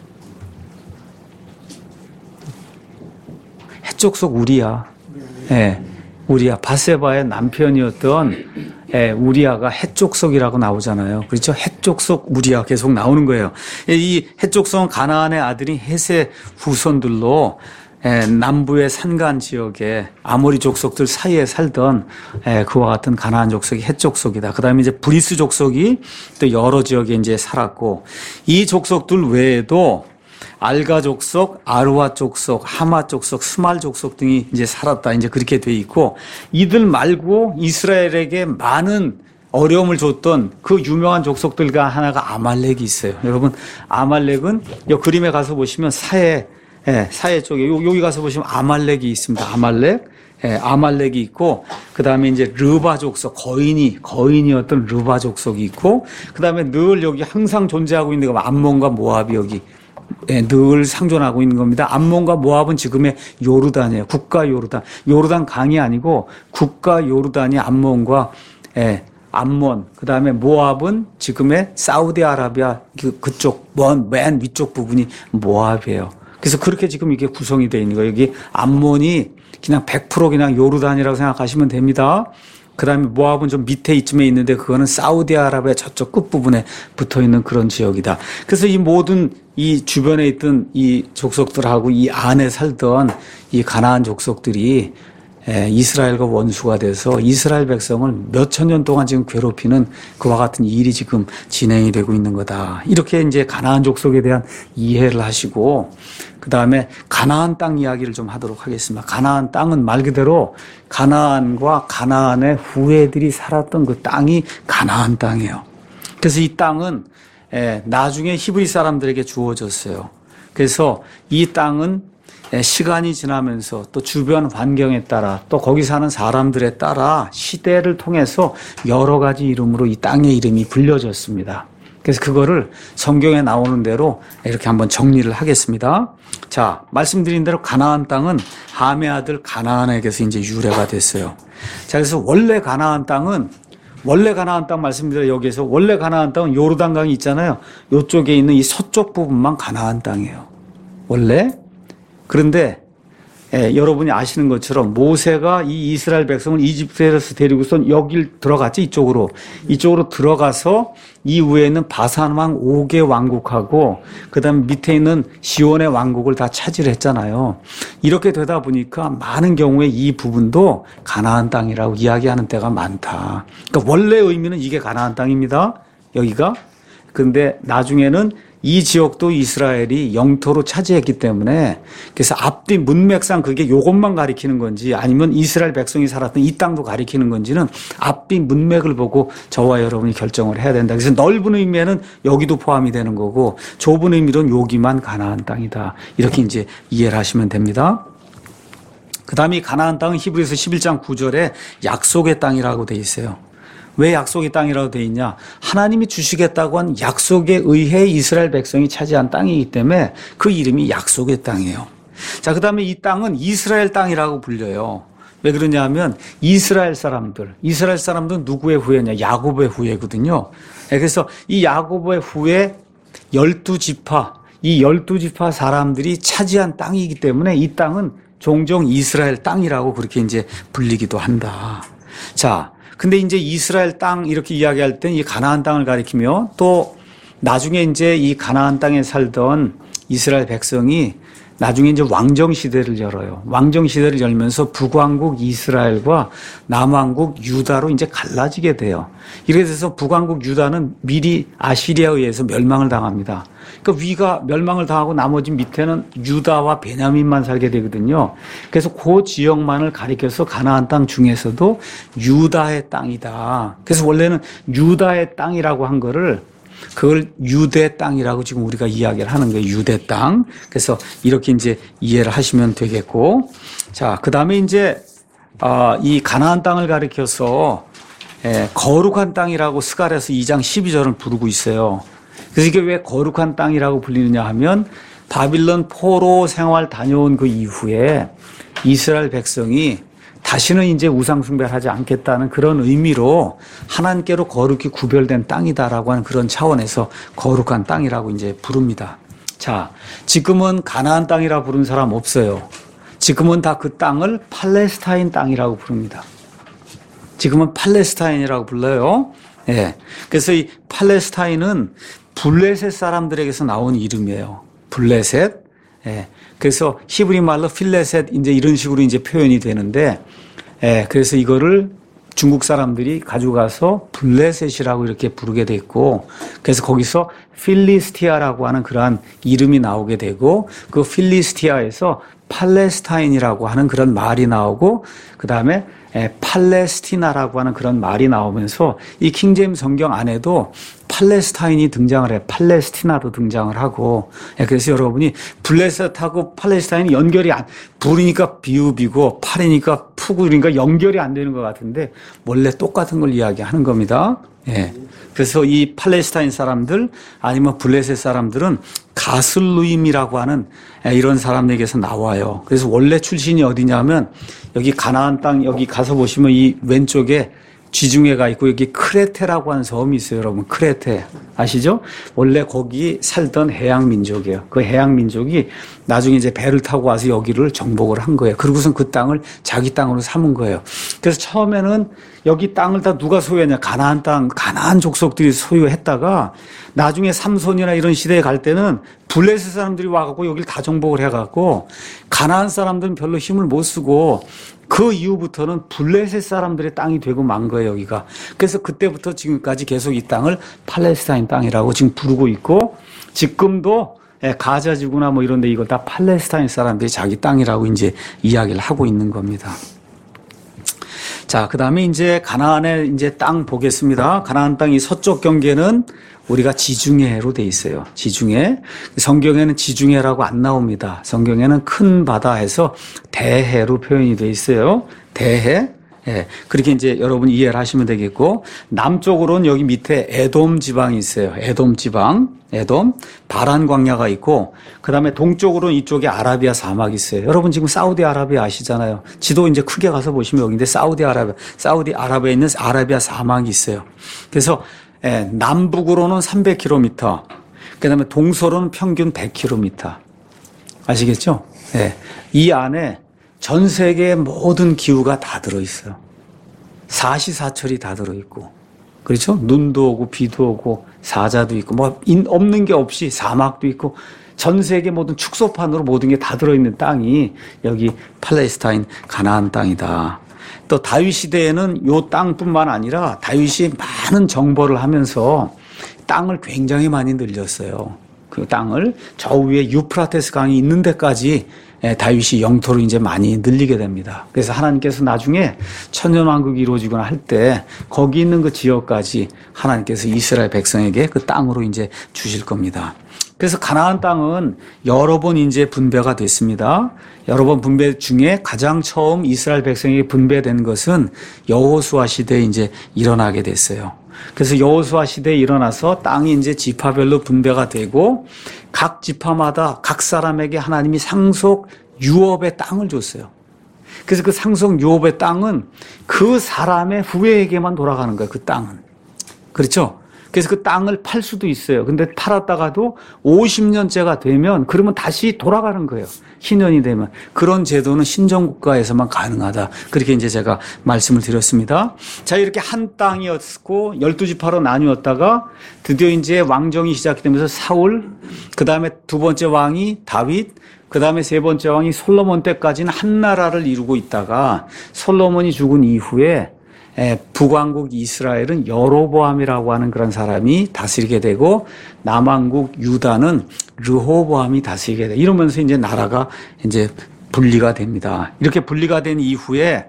헷 족속 우리야. 예, 우리야. 바세바의 남편이었던 예, 우리야가 헷 족속이라고 나오잖아요. 그렇죠? 헷 족속 우리야 계속 나오는 거예요. 이 헷 족속은 가나안의 아들이 헷의 후손들로 예, 남부의 산간 지역에 아모리 족속들 사이에 살던 예, 그와 같은 가나안 족속이 헷 족속이다. 그다음에 이제 브리스 족속이 또 여러 지역에 이제 살았고, 이 족속들 외에도 알가 족속, 아르와 족속, 하마 족속, 스말 족속 등이 이제 살았다. 이제 그렇게 돼 있고, 이들 말고 이스라엘에게 많은 어려움을 줬던 그 유명한 족속들과 하나가 아말렉이 있어요. 여러분, 아말렉은 이 그림에 가서 보시면 사해, 예, 사해 쪽에 여기 가서 보시면 아말렉이 있습니다. 아말렉, 예, 아말렉이 있고, 그 다음에 이제 르바 족속, 거인이 거인이었던 르바 족속이 있고, 그 다음에 늘 여기 항상 존재하고 있는 거 암몬과 모압이 여기. 예, 늘 상존하고 있는 겁니다. 암몬과 모압은 지금의 요르단이에요. 국가 요르단. 요르단 강이 아니고 국가 요르단이 암몬과 예, 암몬. 그다음에 모압은 지금의 사우디아라비아 그, 그쪽 먼 맨 위쪽 부분이 모압이에요. 그래서 그렇게 지금 이게 구성이 되어 있는 거예요. 여기 암몬이 그냥 백 퍼센트 그냥 요르단이라고 생각하시면 됩니다. 그 다음에 모압은 좀 밑에 이쯤에 있는데 그거는 사우디아라비아 저쪽 끝부분에 붙어 있는 그런 지역이다. 그래서 이 모든 이 주변에 있던 이 족속들하고 이 안에 살던 이 가나안 족속들이 이스라엘과 원수가 돼서 이스라엘 백성을 몇천 년 동안 지금 괴롭히는 그와 같은 일이 지금 진행이 되고 있는 거다. 이렇게 이제 가나안 족속에 대한 이해를 하시고, 그 다음에 가나안 땅 이야기를 좀 하도록 하겠습니다. 가나안 땅은 말 그대로 가나안과 가나안의 후예들이 살았던 그 땅이 가나안 땅이에요. 그래서 이 땅은 나중에 히브리 사람들에게 주어졌어요. 그래서 이 땅은 시간이 지나면서 또 주변 환경에 따라 또 거기 사는 사람들에 따라 시대를 통해서 여러 가지 이름으로 이 땅의 이름이 불려졌습니다. 그래서 그거를 성경에 나오는 대로 이렇게 한번 정리를 하겠습니다. 자, 말씀드린 대로 가나안 땅은 함의 아들 가나안에게서 이제 유래가 됐어요. 자, 그래서 원래 가나안 땅은 원래 가나안 땅 말씀드려 여기에서 원래 가나안 땅은 요르단강이 있잖아요. 이쪽에 있는 이 서쪽 부분만 가나안 땅이에요. 원래. 그런데 예, 여러분이 아시는 것처럼 모세가 이 이스라엘 백성을 이집트에서 데리고선 여길 들어갔지, 이쪽으로. 이쪽으로 들어가서 이 위에 있는 바산 왕 옥의 왕국하고 그다음에 밑에 있는 시온의 왕국을 다 차지를 했잖아요. 이렇게 되다 보니까 많은 경우에 이 부분도 가나안 땅이라고 이야기하는 때가 많다. 그러니까 원래 의미는 이게 가나안 땅입니다. 여기가. 근데 나중에는 이 지역도 이스라엘이 영토로 차지했기 때문에, 그래서 앞뒤 문맥상 그게 요것만 가리키는 건지 아니면 이스라엘 백성이 살았던 이 땅도 가리키는 건지는 앞뒤 문맥을 보고 저와 여러분이 결정을 해야 된다. 그래서 넓은 의미에는 여기도 포함이 되는 거고 좁은 의미로는 여기만 가나안 땅이다. 이렇게 이제 이해를 하시면 됩니다. 그 다음에 이 가나안 땅은 히브리서 십일 장 구 절에 약속의 땅이라고 돼 있어요. 왜 약속의 땅이라고 돼 있냐? 하나님이 주시겠다고 한 약속에 의해 이스라엘 백성이 차지한 땅이기 때문에 그 이름이 약속의 땅이에요. 자, 그 다음에 이 땅은 이스라엘 땅이라고 불려요. 왜 그러냐 하면 이스라엘 사람들, 이스라엘 사람들은 누구의 후예냐? 야곱의 후예거든요. 그래서 이 야곱의 후예 열두 지파, 이 열두 지파 사람들이 차지한 땅이기 때문에 이 땅은 종종 이스라엘 땅이라고 그렇게 이제 불리기도 한다. 자, 근데 이제 이스라엘 땅 이렇게 이야기할 땐 이 가나안 땅을 가리키며 또 나중에 이제 이 가나안 땅에 살던 이스라엘 백성이 나중에 이제 왕정 시대를 열어요. 왕정 시대를 열면서 북왕국 이스라엘과 남왕국 유다로 이제 갈라지게 돼요. 이렇게 돼서 북왕국 유다는 미리 아시리아에 의해서 멸망을 당합니다. 그러니까 위가 멸망을 당하고 나머지 밑에는 유다와 베냐민만 살게 되거든요. 그래서 그 지역만을 가리켜서 가나안 땅 중에서도 유다의 땅이다. 그래서 원래는 유다의 땅이라고 한 거를 그걸 유대 땅이라고 지금 우리가 이야기를 하는 거예요. 유대 땅. 그래서 이렇게 이제 이해를 하시면 되겠고. 자, 그 다음에 이제, 아, 이 가나안 땅을 가리켜서, 예, 거룩한 땅이라고 스가랴서 이 장 십이 절을 부르고 있어요. 그래서 이게 왜 거룩한 땅이라고 불리느냐 하면 바빌론 포로 생활 다녀온 그 이후에 이스라엘 백성이 다시는 이제 우상숭배를 하지 않겠다는 그런 의미로 하나님께로 거룩히 구별된 땅이다라고 하는 그런 차원에서 거룩한 땅이라고 이제 부릅니다. 자, 지금은 가나안 땅이라 부르는 사람 없어요. 지금은 다 그 땅을 팔레스타인 땅이라고 부릅니다. 지금은 팔레스타인이라고 불러요. 예. 네. 그래서 이 팔레스타인은 블레셋 사람들에게서 나온 이름이에요. 블레셋. 예. 그래서 히브리 말로 필레셋 이제 이런 식으로 이제 표현이 되는데, 예. 그래서 이거를 중국 사람들이 가져가서 블레셋이라고 이렇게 부르게 됐고, 그래서 거기서 필리스티아라고 하는 그러한 이름이 나오게 되고, 그 필리스티아에서 팔레스타인이라고 하는 그런 말이 나오고, 그 다음에 팔레스티나라고 하는 그런 말이 나오면서 이 킹제임스 성경 안에도 팔레스타인이 등장을 해요. 팔레스티나도 등장을 하고. 그래서 여러분이 블레셋하고 팔레스타인이 연결이 안, 불이니까 비읍이고 팔이니까 푸구니까 연결이 안 되는 것 같은데 원래 똑같은 걸 이야기하는 겁니다. 예. 그래서 이 팔레스타인 사람들 아니면 블레셋 사람들은 가슬루임이라고 하는 이런 사람에게서 나와요. 그래서 원래 출신이 어디냐면 여기 가나안 땅 여기 가서 보시면 이 왼쪽에 지중해가 있고 여기 크레테라고 하는 섬이 있어요. 여러분 크레테 아시죠? 원래 거기 살던 해양 민족이에요. 그 해양 민족이 나중에 이제 배를 타고 와서 여기를 정복을 한 거예요. 그리고선 그 땅을 자기 땅으로 삼은 거예요. 그래서 처음에는 여기 땅을 다 누가 소유했냐? 가나안 땅, 가나안 족속들이 소유했다가 나중에 삼손이나 이런 시대에 갈 때는 블레셋 사람들이 와갖고 여기를 다 정복을 해갖고 가나안 사람들은 별로 힘을 못 쓰고 그 이후부터는 블레셋 사람들의 땅이 되고 만 거예요, 여기가. 그래서 그때부터 지금까지 계속 이 땅을 팔레스타인 땅이라고 지금 부르고 있고 지금도 가자 지구나 뭐 이런데 이거 다 팔레스타인 사람들이 자기 땅이라고 이제 이야기를 하고 있는 겁니다. 자, 그 다음에 이제 가나안의 이제 땅 보겠습니다. 가나안 땅이 서쪽 경계는 우리가 지중해로 돼 있어요. 지중해. 성경에는 지중해라고 안 나옵니다. 성경에는 큰 바다에서 대해로 표현이 돼 있어요. 대해. 예. 그렇게 이제 여러분 이해를 하시면 되겠고, 남쪽으로는 여기 밑에 에돔 지방이 있어요. 에돔 지방. 에돔. 바란 광야가 있고, 그 다음에 동쪽으로는 이쪽에 아라비아 사막이 있어요. 여러분 지금 사우디아라비아 아시잖아요. 지도 이제 크게 가서 보시면 여기인데 사우디아라비아, 사우디아라비아에 있는 아라비아 사막이 있어요. 그래서 예, 남북으로는 삼백 킬로미터, 그 다음에 동서로는 평균 백 킬로미터. 아시겠죠? 예, 이 안에 전 세계의 모든 기후가 다 들어있어요. 사시사철이 다 들어있고, 그렇죠? 눈도 오고, 비도 오고, 사자도 있고, 뭐, 인, 없는 게 없이 사막도 있고, 전 세계 모든 축소판으로 모든 게 다 들어있는 땅이 여기 팔레스타인 가나안 땅이다. 또 다윗 시대에는 요 땅뿐만 아니라 다윗이 많은 정벌을 하면서 땅을 굉장히 많이 늘렸어요. 그 땅을 저 위에 유프라테스 강이 있는 데까지 다윗이 영토를 이제 많이 늘리게 됩니다. 그래서 하나님께서 나중에 천년왕국이 이루어지거나 할 때 거기 있는 그 지역까지 하나님께서 이스라엘 백성에게 그 땅으로 이제 주실 겁니다. 그래서 가나안 땅은 여러 번 이제 분배가 됐습니다. 여러 번 분배 중에 가장 처음 이스라엘 백성에게 분배된 것은 여호수아 시대에 이제 일어나게 됐어요. 그래서 여호수아 시대에 일어나서 땅이 이제 지파별로 분배가 되고 각 지파마다 각 사람에게 하나님이 상속 유업의 땅을 줬어요. 그래서 그 상속 유업의 땅은 그 사람의 후예에게만 돌아가는 거예요. 그 땅은. 그렇죠? 그래서 그 땅을 팔 수도 있어요. 근데 팔았다가도 오십 년째가 되면 그러면 다시 돌아가는 거예요. 신년이 되면. 그런 제도는 신정국가에서만 가능하다. 그렇게 이제 제가 말씀을 드렸습니다. 자, 이렇게 한 땅이었고 열두 지파로 나뉘었다가 드디어 이제 왕정이 시작되면서 사울, 그 다음에 두 번째 왕이 다윗, 그 다음에 세 번째 왕이 솔로몬 때까지는 한 나라를 이루고 있다가 솔로몬이 죽은 이후에 북왕국 이스라엘은 여로보암이라고 하는 그런 사람이 다스리게 되고 남왕국 유다는 르호보암이 다스리게 돼. 이러면서 이제 나라가 이제 분리가 됩니다. 이렇게 분리가 된 이후에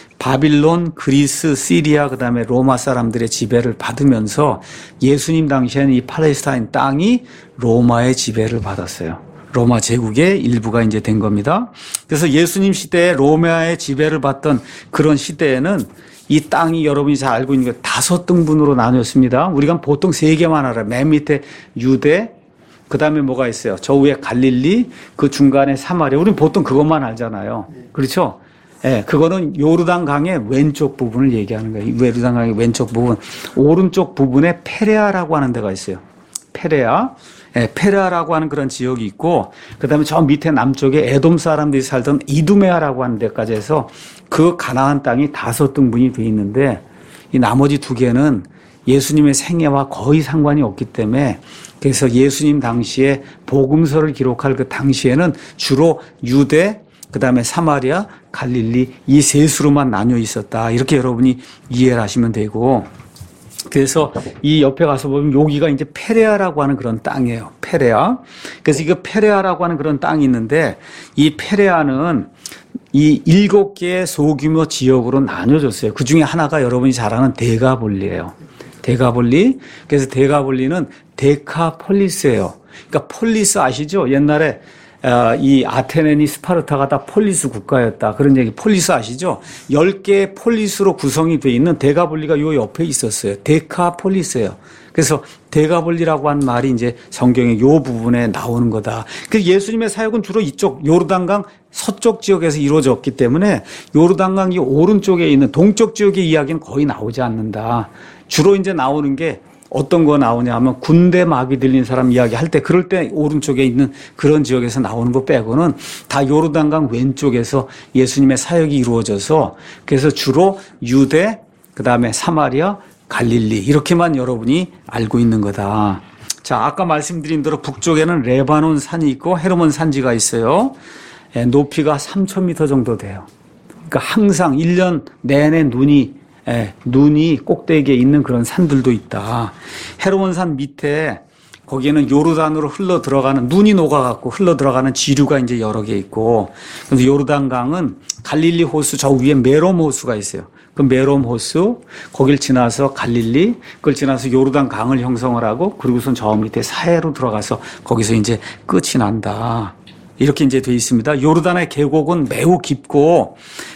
바빌론, 그리스, 시리아, 그 다음에 로마 사람들의 지배를 받으면서 예수님 당시에는 이 팔레스타인 땅이 로마의 지배를 받았어요. 로마 제국의 일부가 이제 된 겁니다. 그래서 예수님 시대에 로마의 지배를 받던 그런 시대에는 이 땅이 여러분이 잘 알고 있는 게 다섯 등분으로 나뉘었습니다. 우리가 보통 세 개만 알아요. 맨 밑에 유대, 그 다음에 뭐가 있어요? 저 위에 갈릴리, 그 중간에 사마리아. 우리는 보통 그것만 알잖아요. 그렇죠? 예, 네, 그거는 요르단 강의 왼쪽 부분을 얘기하는 거예요. 요르단 강의 왼쪽 부분. 오른쪽 부분에 페레아라고 하는 데가 있어요. 페레아. 예, 페레아라고 하는 그런 지역이 있고, 그 다음에 저 밑에 남쪽에 에돔 사람들이 살던 이두메아라고 하는 데까지 해서 그 가나안 땅이 다섯 등분이 돼 있는데, 이 나머지 두 개는 예수님의 생애와 거의 상관이 없기 때문에, 그래서 예수님 당시에 복음서를 기록할 그 당시에는 주로 유대, 그 다음에 사마리아, 갈릴리 이 셋으로만 나뉘어 있었다. 이렇게 여러분이 이해를 하시면 되고, 그래서 이 옆에 가서 보면 여기가 이제 페레아라고 하는 그런 땅이에요. 페레아. 그래서 이거 페레아라고 하는 그런 땅이 있는데 이 페레아는 이 일곱 개의 소규모 지역으로 나뉘어졌어요. 그 중에 하나가 여러분이 잘 아는 데가볼리예요. 데가볼리. 그래서 데가볼리는 데카폴리스예요. 그러니까 폴리스 아시죠? 옛날에 이 아테네니 스파르타가 다 폴리스 국가였다. 그런 얘기 폴리스 아시죠? 열 개의 폴리스로 구성이 되어 있는 데가볼리가 요 옆에 있었어요. 데카폴리스예요. 그래서 데가볼리라고 한 말이 이제 성경의 요 부분에 나오는 거다. 그 예수님의 사역은 주로 이쪽 요르단강 서쪽 지역에서 이루어졌기 때문에 요르단강 이 오른쪽에 있는 동쪽 지역의 이야기는 거의 나오지 않는다. 주로 이제 나오는 게 어떤 거 나오냐 하면 군대 막이 들린 사람 이야기 할 때 그럴 때 오른쪽에 있는 그런 지역에서 나오는 거 빼고는 다 요르단강 왼쪽에서 예수님의 사역이 이루어져서 그래서 주로 유대, 그 다음에 사마리아, 갈릴리 이렇게만 여러분이 알고 있는 거다. 자, 아까 말씀드린 대로 북쪽에는 레바논 산이 있고 헤르몬 산지가 있어요. 예, 높이가 삼천 미터 정도 돼요. 그러니까 항상 일 년 내내 눈이 예, 눈이 꼭대기에 있는 그런 산들도 있다. 헤르몬산 밑에 거기에는 요르단으로 흘러 들어가는 눈이 녹아갖고 흘러 들어가는 지류가 이제 여러 개 있고, 그래서 요르단강은 갈릴리 호수 저 위에 메롬 호수가 있어요. 그 메롬 호수 거길 지나서 갈릴리, 그걸 지나서 요르단 강을 형성을 하고 그리고선 저 밑에 사해로 들어가서 거기서 이제 끝이 난다. 이렇게 이제 돼 있습니다. 요르단의 계곡은 매우 깊고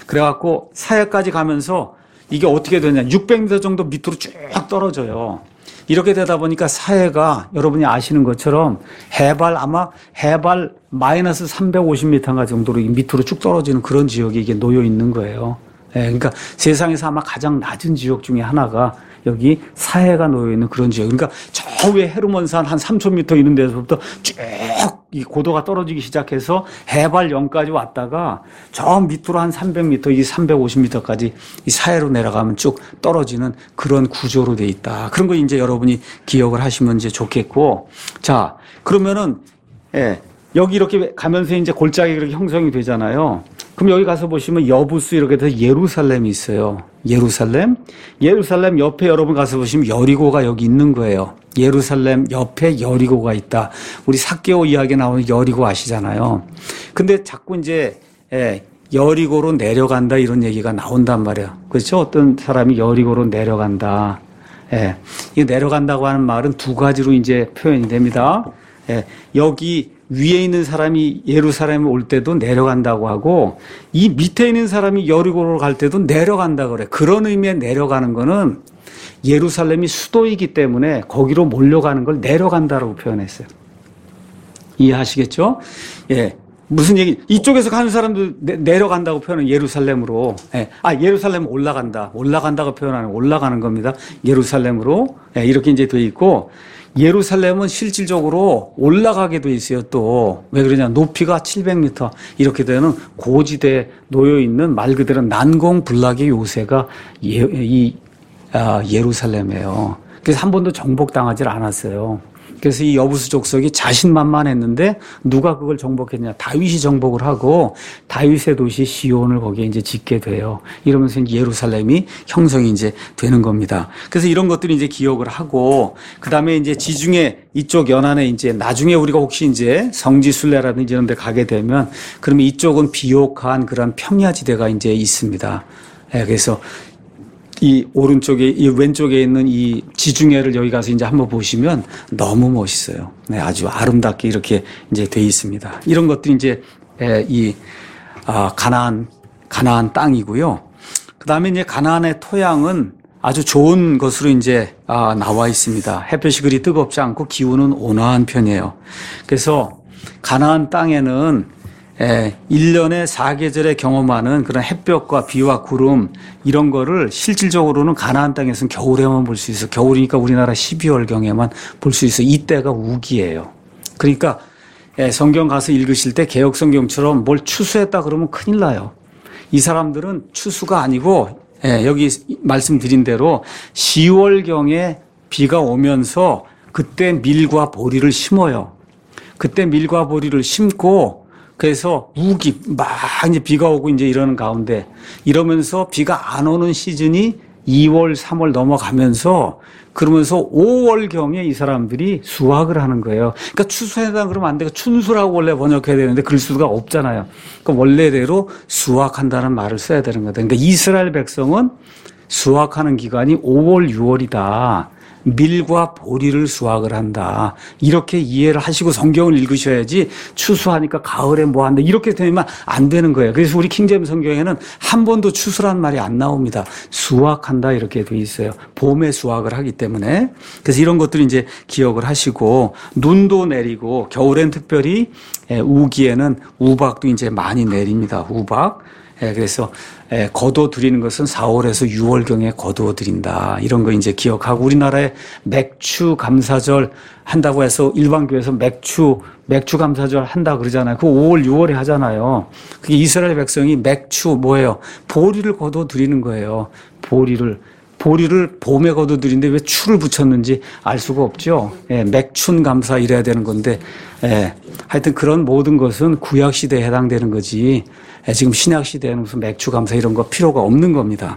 그래갖고 사해까지 가면서 이게 어떻게 되냐. 육백 미터 정도 밑으로 쭉 떨어져요. 이렇게 되다 보니까 사해가 여러분이 아시는 것처럼 해발 아마 해발 마이너스 삼백오십 미터 정도로 밑으로 쭉 떨어지는 그런 지역이 이게 놓여 있는 거예요. 예, 그러니까 세상에서 아마 가장 낮은 지역 중에 하나가 여기 사해가 놓여 있는 그런 지역. 그러니까 저 위에 헤르몬산 한 삼천 미터 있는 데서부터 쭉 이 고도가 떨어지기 시작해서 해발 영까지 왔다가 저 밑으로 한 삼백 미터, 이 삼백오십 미터까지 이 사해로 내려가면 쭉 떨어지는 그런 구조로 돼 있다. 그런 거 이제 여러분이 기억을 하시면 이제 좋겠고. 자, 그러면은, 예, 여기 이렇게 가면서 이제 골짜기 이렇게 형성이 되잖아요. 그럼 여기 가서 보시면 여부스 이렇게 돼서 예루살렘이 있어요. 예루살렘. 예루살렘 옆에 여러분 가서 보시면 여리고가 여기 있는 거예요. 예루살렘 옆에 여리고가 있다. 우리 삭개오 이야기 나오는 여리고 아시잖아요. 근데 자꾸 이제, 예, 여리고로 내려간다 이런 얘기가 나온단 말이에요. 그렇죠? 어떤 사람이 여리고로 내려간다. 예. 이 내려간다고 하는 말은 두 가지로 이제 표현이 됩니다. 예, 여기 위에 있는 사람이 예루살렘에 올 때도 내려간다고 하고 이 밑에 있는 사람이 여리고로 갈 때도 내려간다고 그래. 그런 의미의 내려가는 거는 예루살렘이 수도이기 때문에 거기로 몰려가는 걸 내려간다라고 표현했어요. 이해하시겠죠? 예. 무슨 얘기, 이쪽에서 가는 사람도 내, 내려간다고 표현은 예루살렘으로. 예. 아, 예루살렘 올라간다. 올라간다고 표현하는 올라가는 겁니다. 예루살렘으로. 예, 이렇게 이제 돼 있고, 예루살렘은 실질적으로 올라가게 돼 있어요, 또. 왜 그러냐. 높이가 칠백 미터. 이렇게 되는 고지대에 놓여 있는 말 그대로 난공불락의 요새가 예, 이, 아, 예루살렘이에요. 그래서 한 번도 정복당하지 않았어요. 그래서 이 여부수 족속이 자신만만했는데 누가 그걸 정복했냐? 다윗이 정복을 하고 다윗의 도시 시온을 거기에 이제 짓게 돼요. 이러면서 이제 예루살렘이 형성이 이제 되는 겁니다. 그래서 이런 것들이 이제 기억을 하고 그 다음에 이제 지중해 이쪽 연안에 이제 나중에 우리가 혹시 이제 성지순례라든지 이런 데 가게 되면 그러면 이쪽은 비옥한 그런 평야지대가 이제 있습니다. 네, 그래서 이 오른쪽에, 이 왼쪽에 있는 이 지중해를 여기 가서 이제 한번 보시면 너무 멋있어요. 네, 아주 아름답게 이렇게 이제 돼 있습니다. 이런 것들이 이제 이 아, 가나안, 가나안 땅이고요. 그 다음에 이제 가나안의 토양은 아주 좋은 것으로 이제 아, 나와 있습니다. 햇볕이 그리 뜨겁지 않고 기후는 온화한 편이에요. 그래서 가나안 땅에는 예, 일 년에 사 계절에 경험하는 그런 햇볕과 비와 구름 이런 거를 실질적으로는 가나안 땅에서는 겨울에만 볼 수 있어. 겨울이니까 우리나라 십이월경에만 볼 수 있어. 이때가 우기예요. 그러니까 예, 성경 가서 읽으실 때 개역 성경처럼 뭘 추수했다 그러면 큰일 나요. 이 사람들은 추수가 아니고 예, 여기 말씀드린 대로 시월경에 비가 오면서 그때 밀과 보리를 심어요. 그때 밀과 보리를 심고 그래서 우기 막 이제 비가 오고 이제 이러는 가운데 이러면서 비가 안 오는 시즌이 이월, 삼월 넘어가면서 그러면서 오월경에 이 사람들이 수확을 하는 거예요. 그러니까 추수한다 그러면 안 되고 춘수라고 원래 번역해야 되는데 그럴 수가 없잖아요. 그러니까 원래대로 수확한다는 말을 써야 되는 거다. 그러니까 이스라엘 백성은 수확하는 기간이 오월, 유월이다. 밀과 보리를 수확을 한다. 이렇게 이해를 하시고 성경을 읽으셔야지 추수하니까 가을에 뭐 한다. 이렇게 되면 안 되는 거예요. 그래서 우리 킹제임 성경에는 한 번도 추수란 말이 안 나옵니다. 수확한다 이렇게 돼 있어요. 봄에 수확을 하기 때문에. 그래서 이런 것들을 이제 기억을 하시고 눈도 내리고 겨울엔 특별히 우기에는 우박도 이제 많이 내립니다. 우박. 예, 그래서, 예, 거둬 드리는 것은 사월에서 유월경에 거두어 드린다. 이런 거 이제 기억하고 우리나라에 맥추 감사절 한다고 해서 일반교회에서 맥추, 맥추 감사절 한다 그러잖아요. 그 오월, 유월에 하잖아요. 그게 이스라엘 백성이 맥추 뭐예요? 보리를 거둬 드리는 거예요. 보리를. 보리를 봄에 거둬 드리는데 왜 추를 붙였는지 알 수가 없죠. 예, 맥춘 감사 이래야 되는 건데, 예, 하여튼 그런 모든 것은 구약 시대에 해당되는 거지. 예, 지금 신약 시대에는 무슨 맥추 감사 이런 거 필요가 없는 겁니다.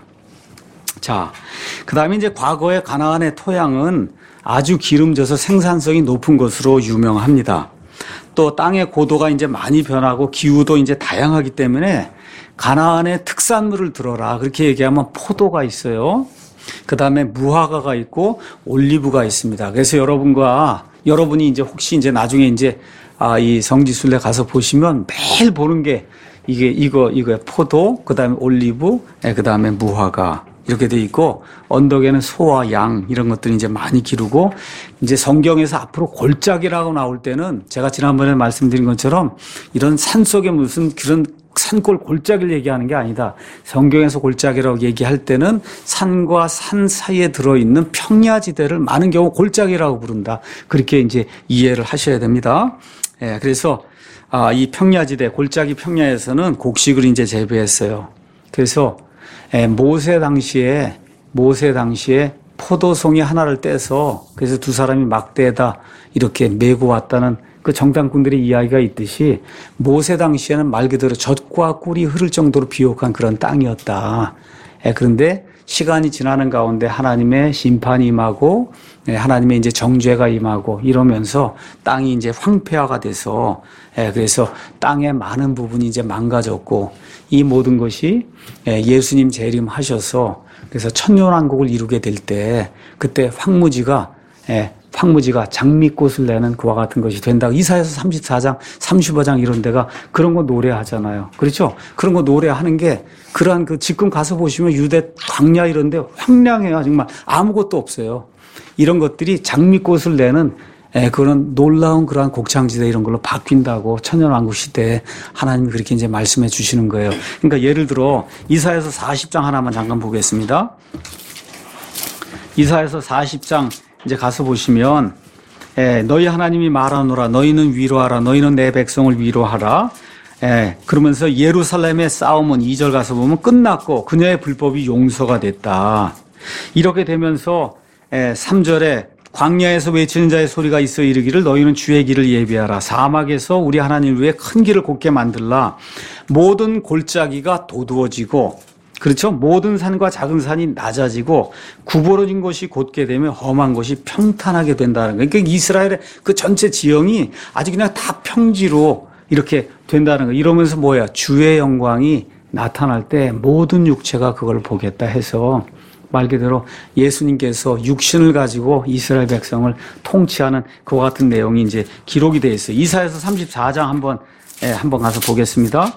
자, 그 다음에 이제 과거의 가나안의 토양은 아주 기름져서 생산성이 높은 것으로 유명합니다. 또 땅의 고도가 이제 많이 변하고 기후도 이제 다양하기 때문에 가나안의 특산물을 들어라. 그렇게 얘기하면 포도가 있어요. 그 다음에 무화과가 있고 올리브가 있습니다. 그래서 여러분과 여러분이 이제 혹시 이제 나중에 이제 아, 이 성지순례 가서 보시면 매일 보는 게 이게 이거 이거 포도, 그 다음에 올리브, 그 다음에 무화과 이렇게 돼 있고 언덕에는 소와 양 이런 것들이 이제 많이 기르고 이제 성경에서 앞으로 골짜기라고 나올 때는 제가 지난번에 말씀드린 것처럼 이런 산 속에 무슨 그런 산골 골짜기를 얘기하는 게 아니다. 성경에서 골짜기라고 얘기할 때는 산과 산 사이에 들어있는 평야지대를 많은 경우 골짜기라고 부른다. 그렇게 이제 이해를 하셔야 됩니다. 예, 그래서 아, 이 평야지대, 골짜기 평야에서는 곡식을 이제 재배했어요. 그래서 예, 모세 당시에 모세 당시에 포도송이 하나를 떼서 그래서 두 사람이 막대에다 이렇게 메고 왔다는 그 정탐꾼들의 이야기가 있듯이 모세 당시에는 말 그대로 젖과 꿀이 흐를 정도로 비옥한 그런 땅이었다. 예, 그런데 시간이 지나는 가운데 하나님의 심판이 임하고 예, 하나님의 이제 정죄가 임하고 이러면서 땅이 이제 황폐화가 돼서 예, 그래서 땅의 많은 부분이 이제 망가졌고 이 모든 것이 예, 예수님 재림하셔서 그래서 천년왕국을 이루게 될 때 그때 황무지가 예, 황무지가 장미꽃을 내는 그와 같은 것이 된다. 이사야서 삼십사 장, 삼십오 장 이런 데가 그런 거 노래하잖아요. 그렇죠? 그런 거 노래하는 게 그러한 그 지금 가서 보시면 유대 광야 이런 데 황량해요. 정말 아무것도 없어요. 이런 것들이 장미꽃을 내는 예, 그런 놀라운 그러한 곡창지대 이런 걸로 바뀐다고 천년왕국 시대에 하나님이 그렇게 이제 말씀해 주시는 거예요. 그러니까 예를 들어 이사야서 사십 장 하나만 잠깐 보겠습니다. 이사야서 사십 장 이제 가서 보시면 예, 너희 하나님이 말하노라 너희는 위로하라 너희는 내 백성을 위로하라. 예, 그러면서 예루살렘의 싸움은 이 절 가서 보면 끝났고 그녀의 불법이 용서가 됐다. 이렇게 되면서 예, 삼 절에 광야에서 외치는 자의 소리가 있어 이르기를 너희는 주의 길을 예비하라. 사막에서 우리 하나님을 위해 큰 길을 곧게 만들라. 모든 골짜기가 도두어지고 그렇죠? 모든 산과 작은 산이 낮아지고 구부러진 곳이 곧게 되면 험한 곳이 평탄하게 된다는 거예요. 그러니까 이스라엘의 그 전체 지형이 아주 그냥 다 평지로 이렇게 된다는 거예요. 이러면서 뭐야? 주의 영광이 나타날 때 모든 육체가 그걸 보겠다 해서 말 그대로 예수님께서 육신을 가지고 이스라엘 백성을 통치하는 그와 같은 내용이 이제 기록이 되어 있어요. 이사야서 삼십사 장 한번, 예, 한번 가서 보겠습니다.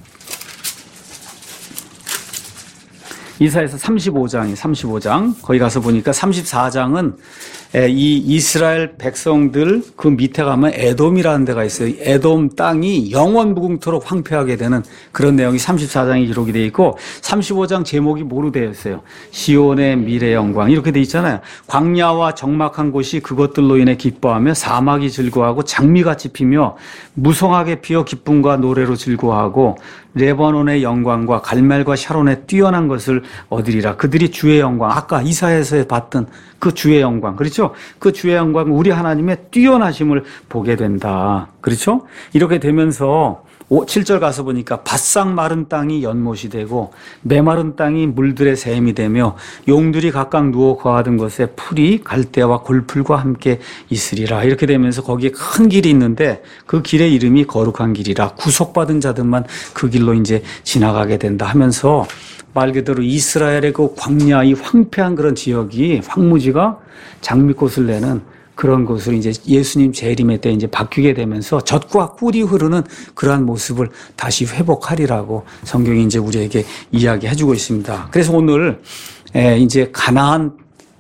이사야서 삼십오 장이 삼십오 장 거기 가서 보니까 삼십사 장은 이 이스라엘 백성들 그 밑에 가면 에돔이라는 데가 있어요. 에돔 땅이 영원 무궁토록 황폐하게 되는 그런 내용이 삼십사 장에 기록이 되어 있고 삼십오 장 제목이 뭐로 되어 있어요? 시온의 미래 영광 이렇게 되어 있잖아요. 광야와 적막한 곳이 그것들로 인해 기뻐하며 사막이 즐거워하고 장미같이 피며 무성하게 피어 기쁨과 노래로 즐거워하고 레바논의 영광과 갈멜과 샤론의 뛰어난 것을 얻으리라. 그들이 주의 영광, 아까 이사야에서 봤던 그 주의 영광, 그렇죠? 그 주의 영광, 우리 하나님의 뛰어나심을 보게 된다. 그렇죠? 이렇게 되면서 칠 절 가서 보니까 바싹 마른 땅이 연못이 되고 메마른 땅이 물들의 샘이 되며 용들이 각각 누워 거하던 것에 풀이 갈대와 골풀과 함께 있으리라. 이렇게 되면서 거기에 큰 길이 있는데 그 길의 이름이 거룩한 길이라. 구속받은 자들만 그 길로 이제 지나가게 된다 하면서 말 그대로 이스라엘의 그 광야, 이 황폐한 그런 지역이 황무지가 장미꽃을 내는 그런 곳으로 이제 예수님 재림의 때 이제 바뀌게 되면서 젖과 꿀이 흐르는 그러한 모습을 다시 회복하리라고 성경이 이제 우리에게 이야기해주고 있습니다. 그래서 오늘 이제 가나안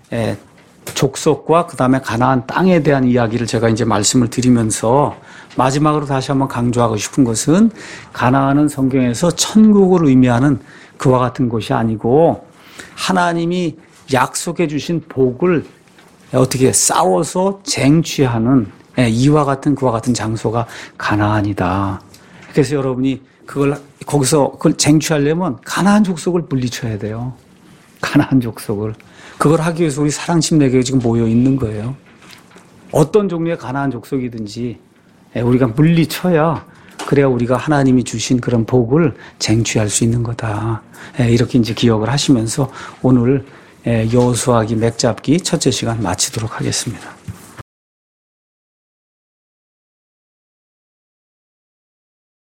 족속과 그 다음에 가나안 땅에 대한 이야기를 제가 이제 말씀을 드리면서 마지막으로 다시 한번 강조하고 싶은 것은 가나안은 성경에서 천국을 의미하는 그와 같은 곳이 아니고 하나님이 약속해 주신 복을 어떻게 싸워서 쟁취하는 이와 같은 그와 같은 장소가 가나안이다. 그래서 여러분이 그걸 거기서 그걸 쟁취하려면 가나안 족속을 물리쳐야 돼요. 가나안 족속을. 그걸 하기 위해서 우리 사랑침례교회 지금 모여 있는 거예요. 어떤 종류의 가나안 족속이든지 우리가 물리쳐야 그래야 우리가 하나님이 주신 그런 복을 쟁취할 수 있는 거다. 이렇게 이제 기억을 하시면서 오늘 여호수아기 맥잡기 첫째 시간 마치도록 하겠습니다.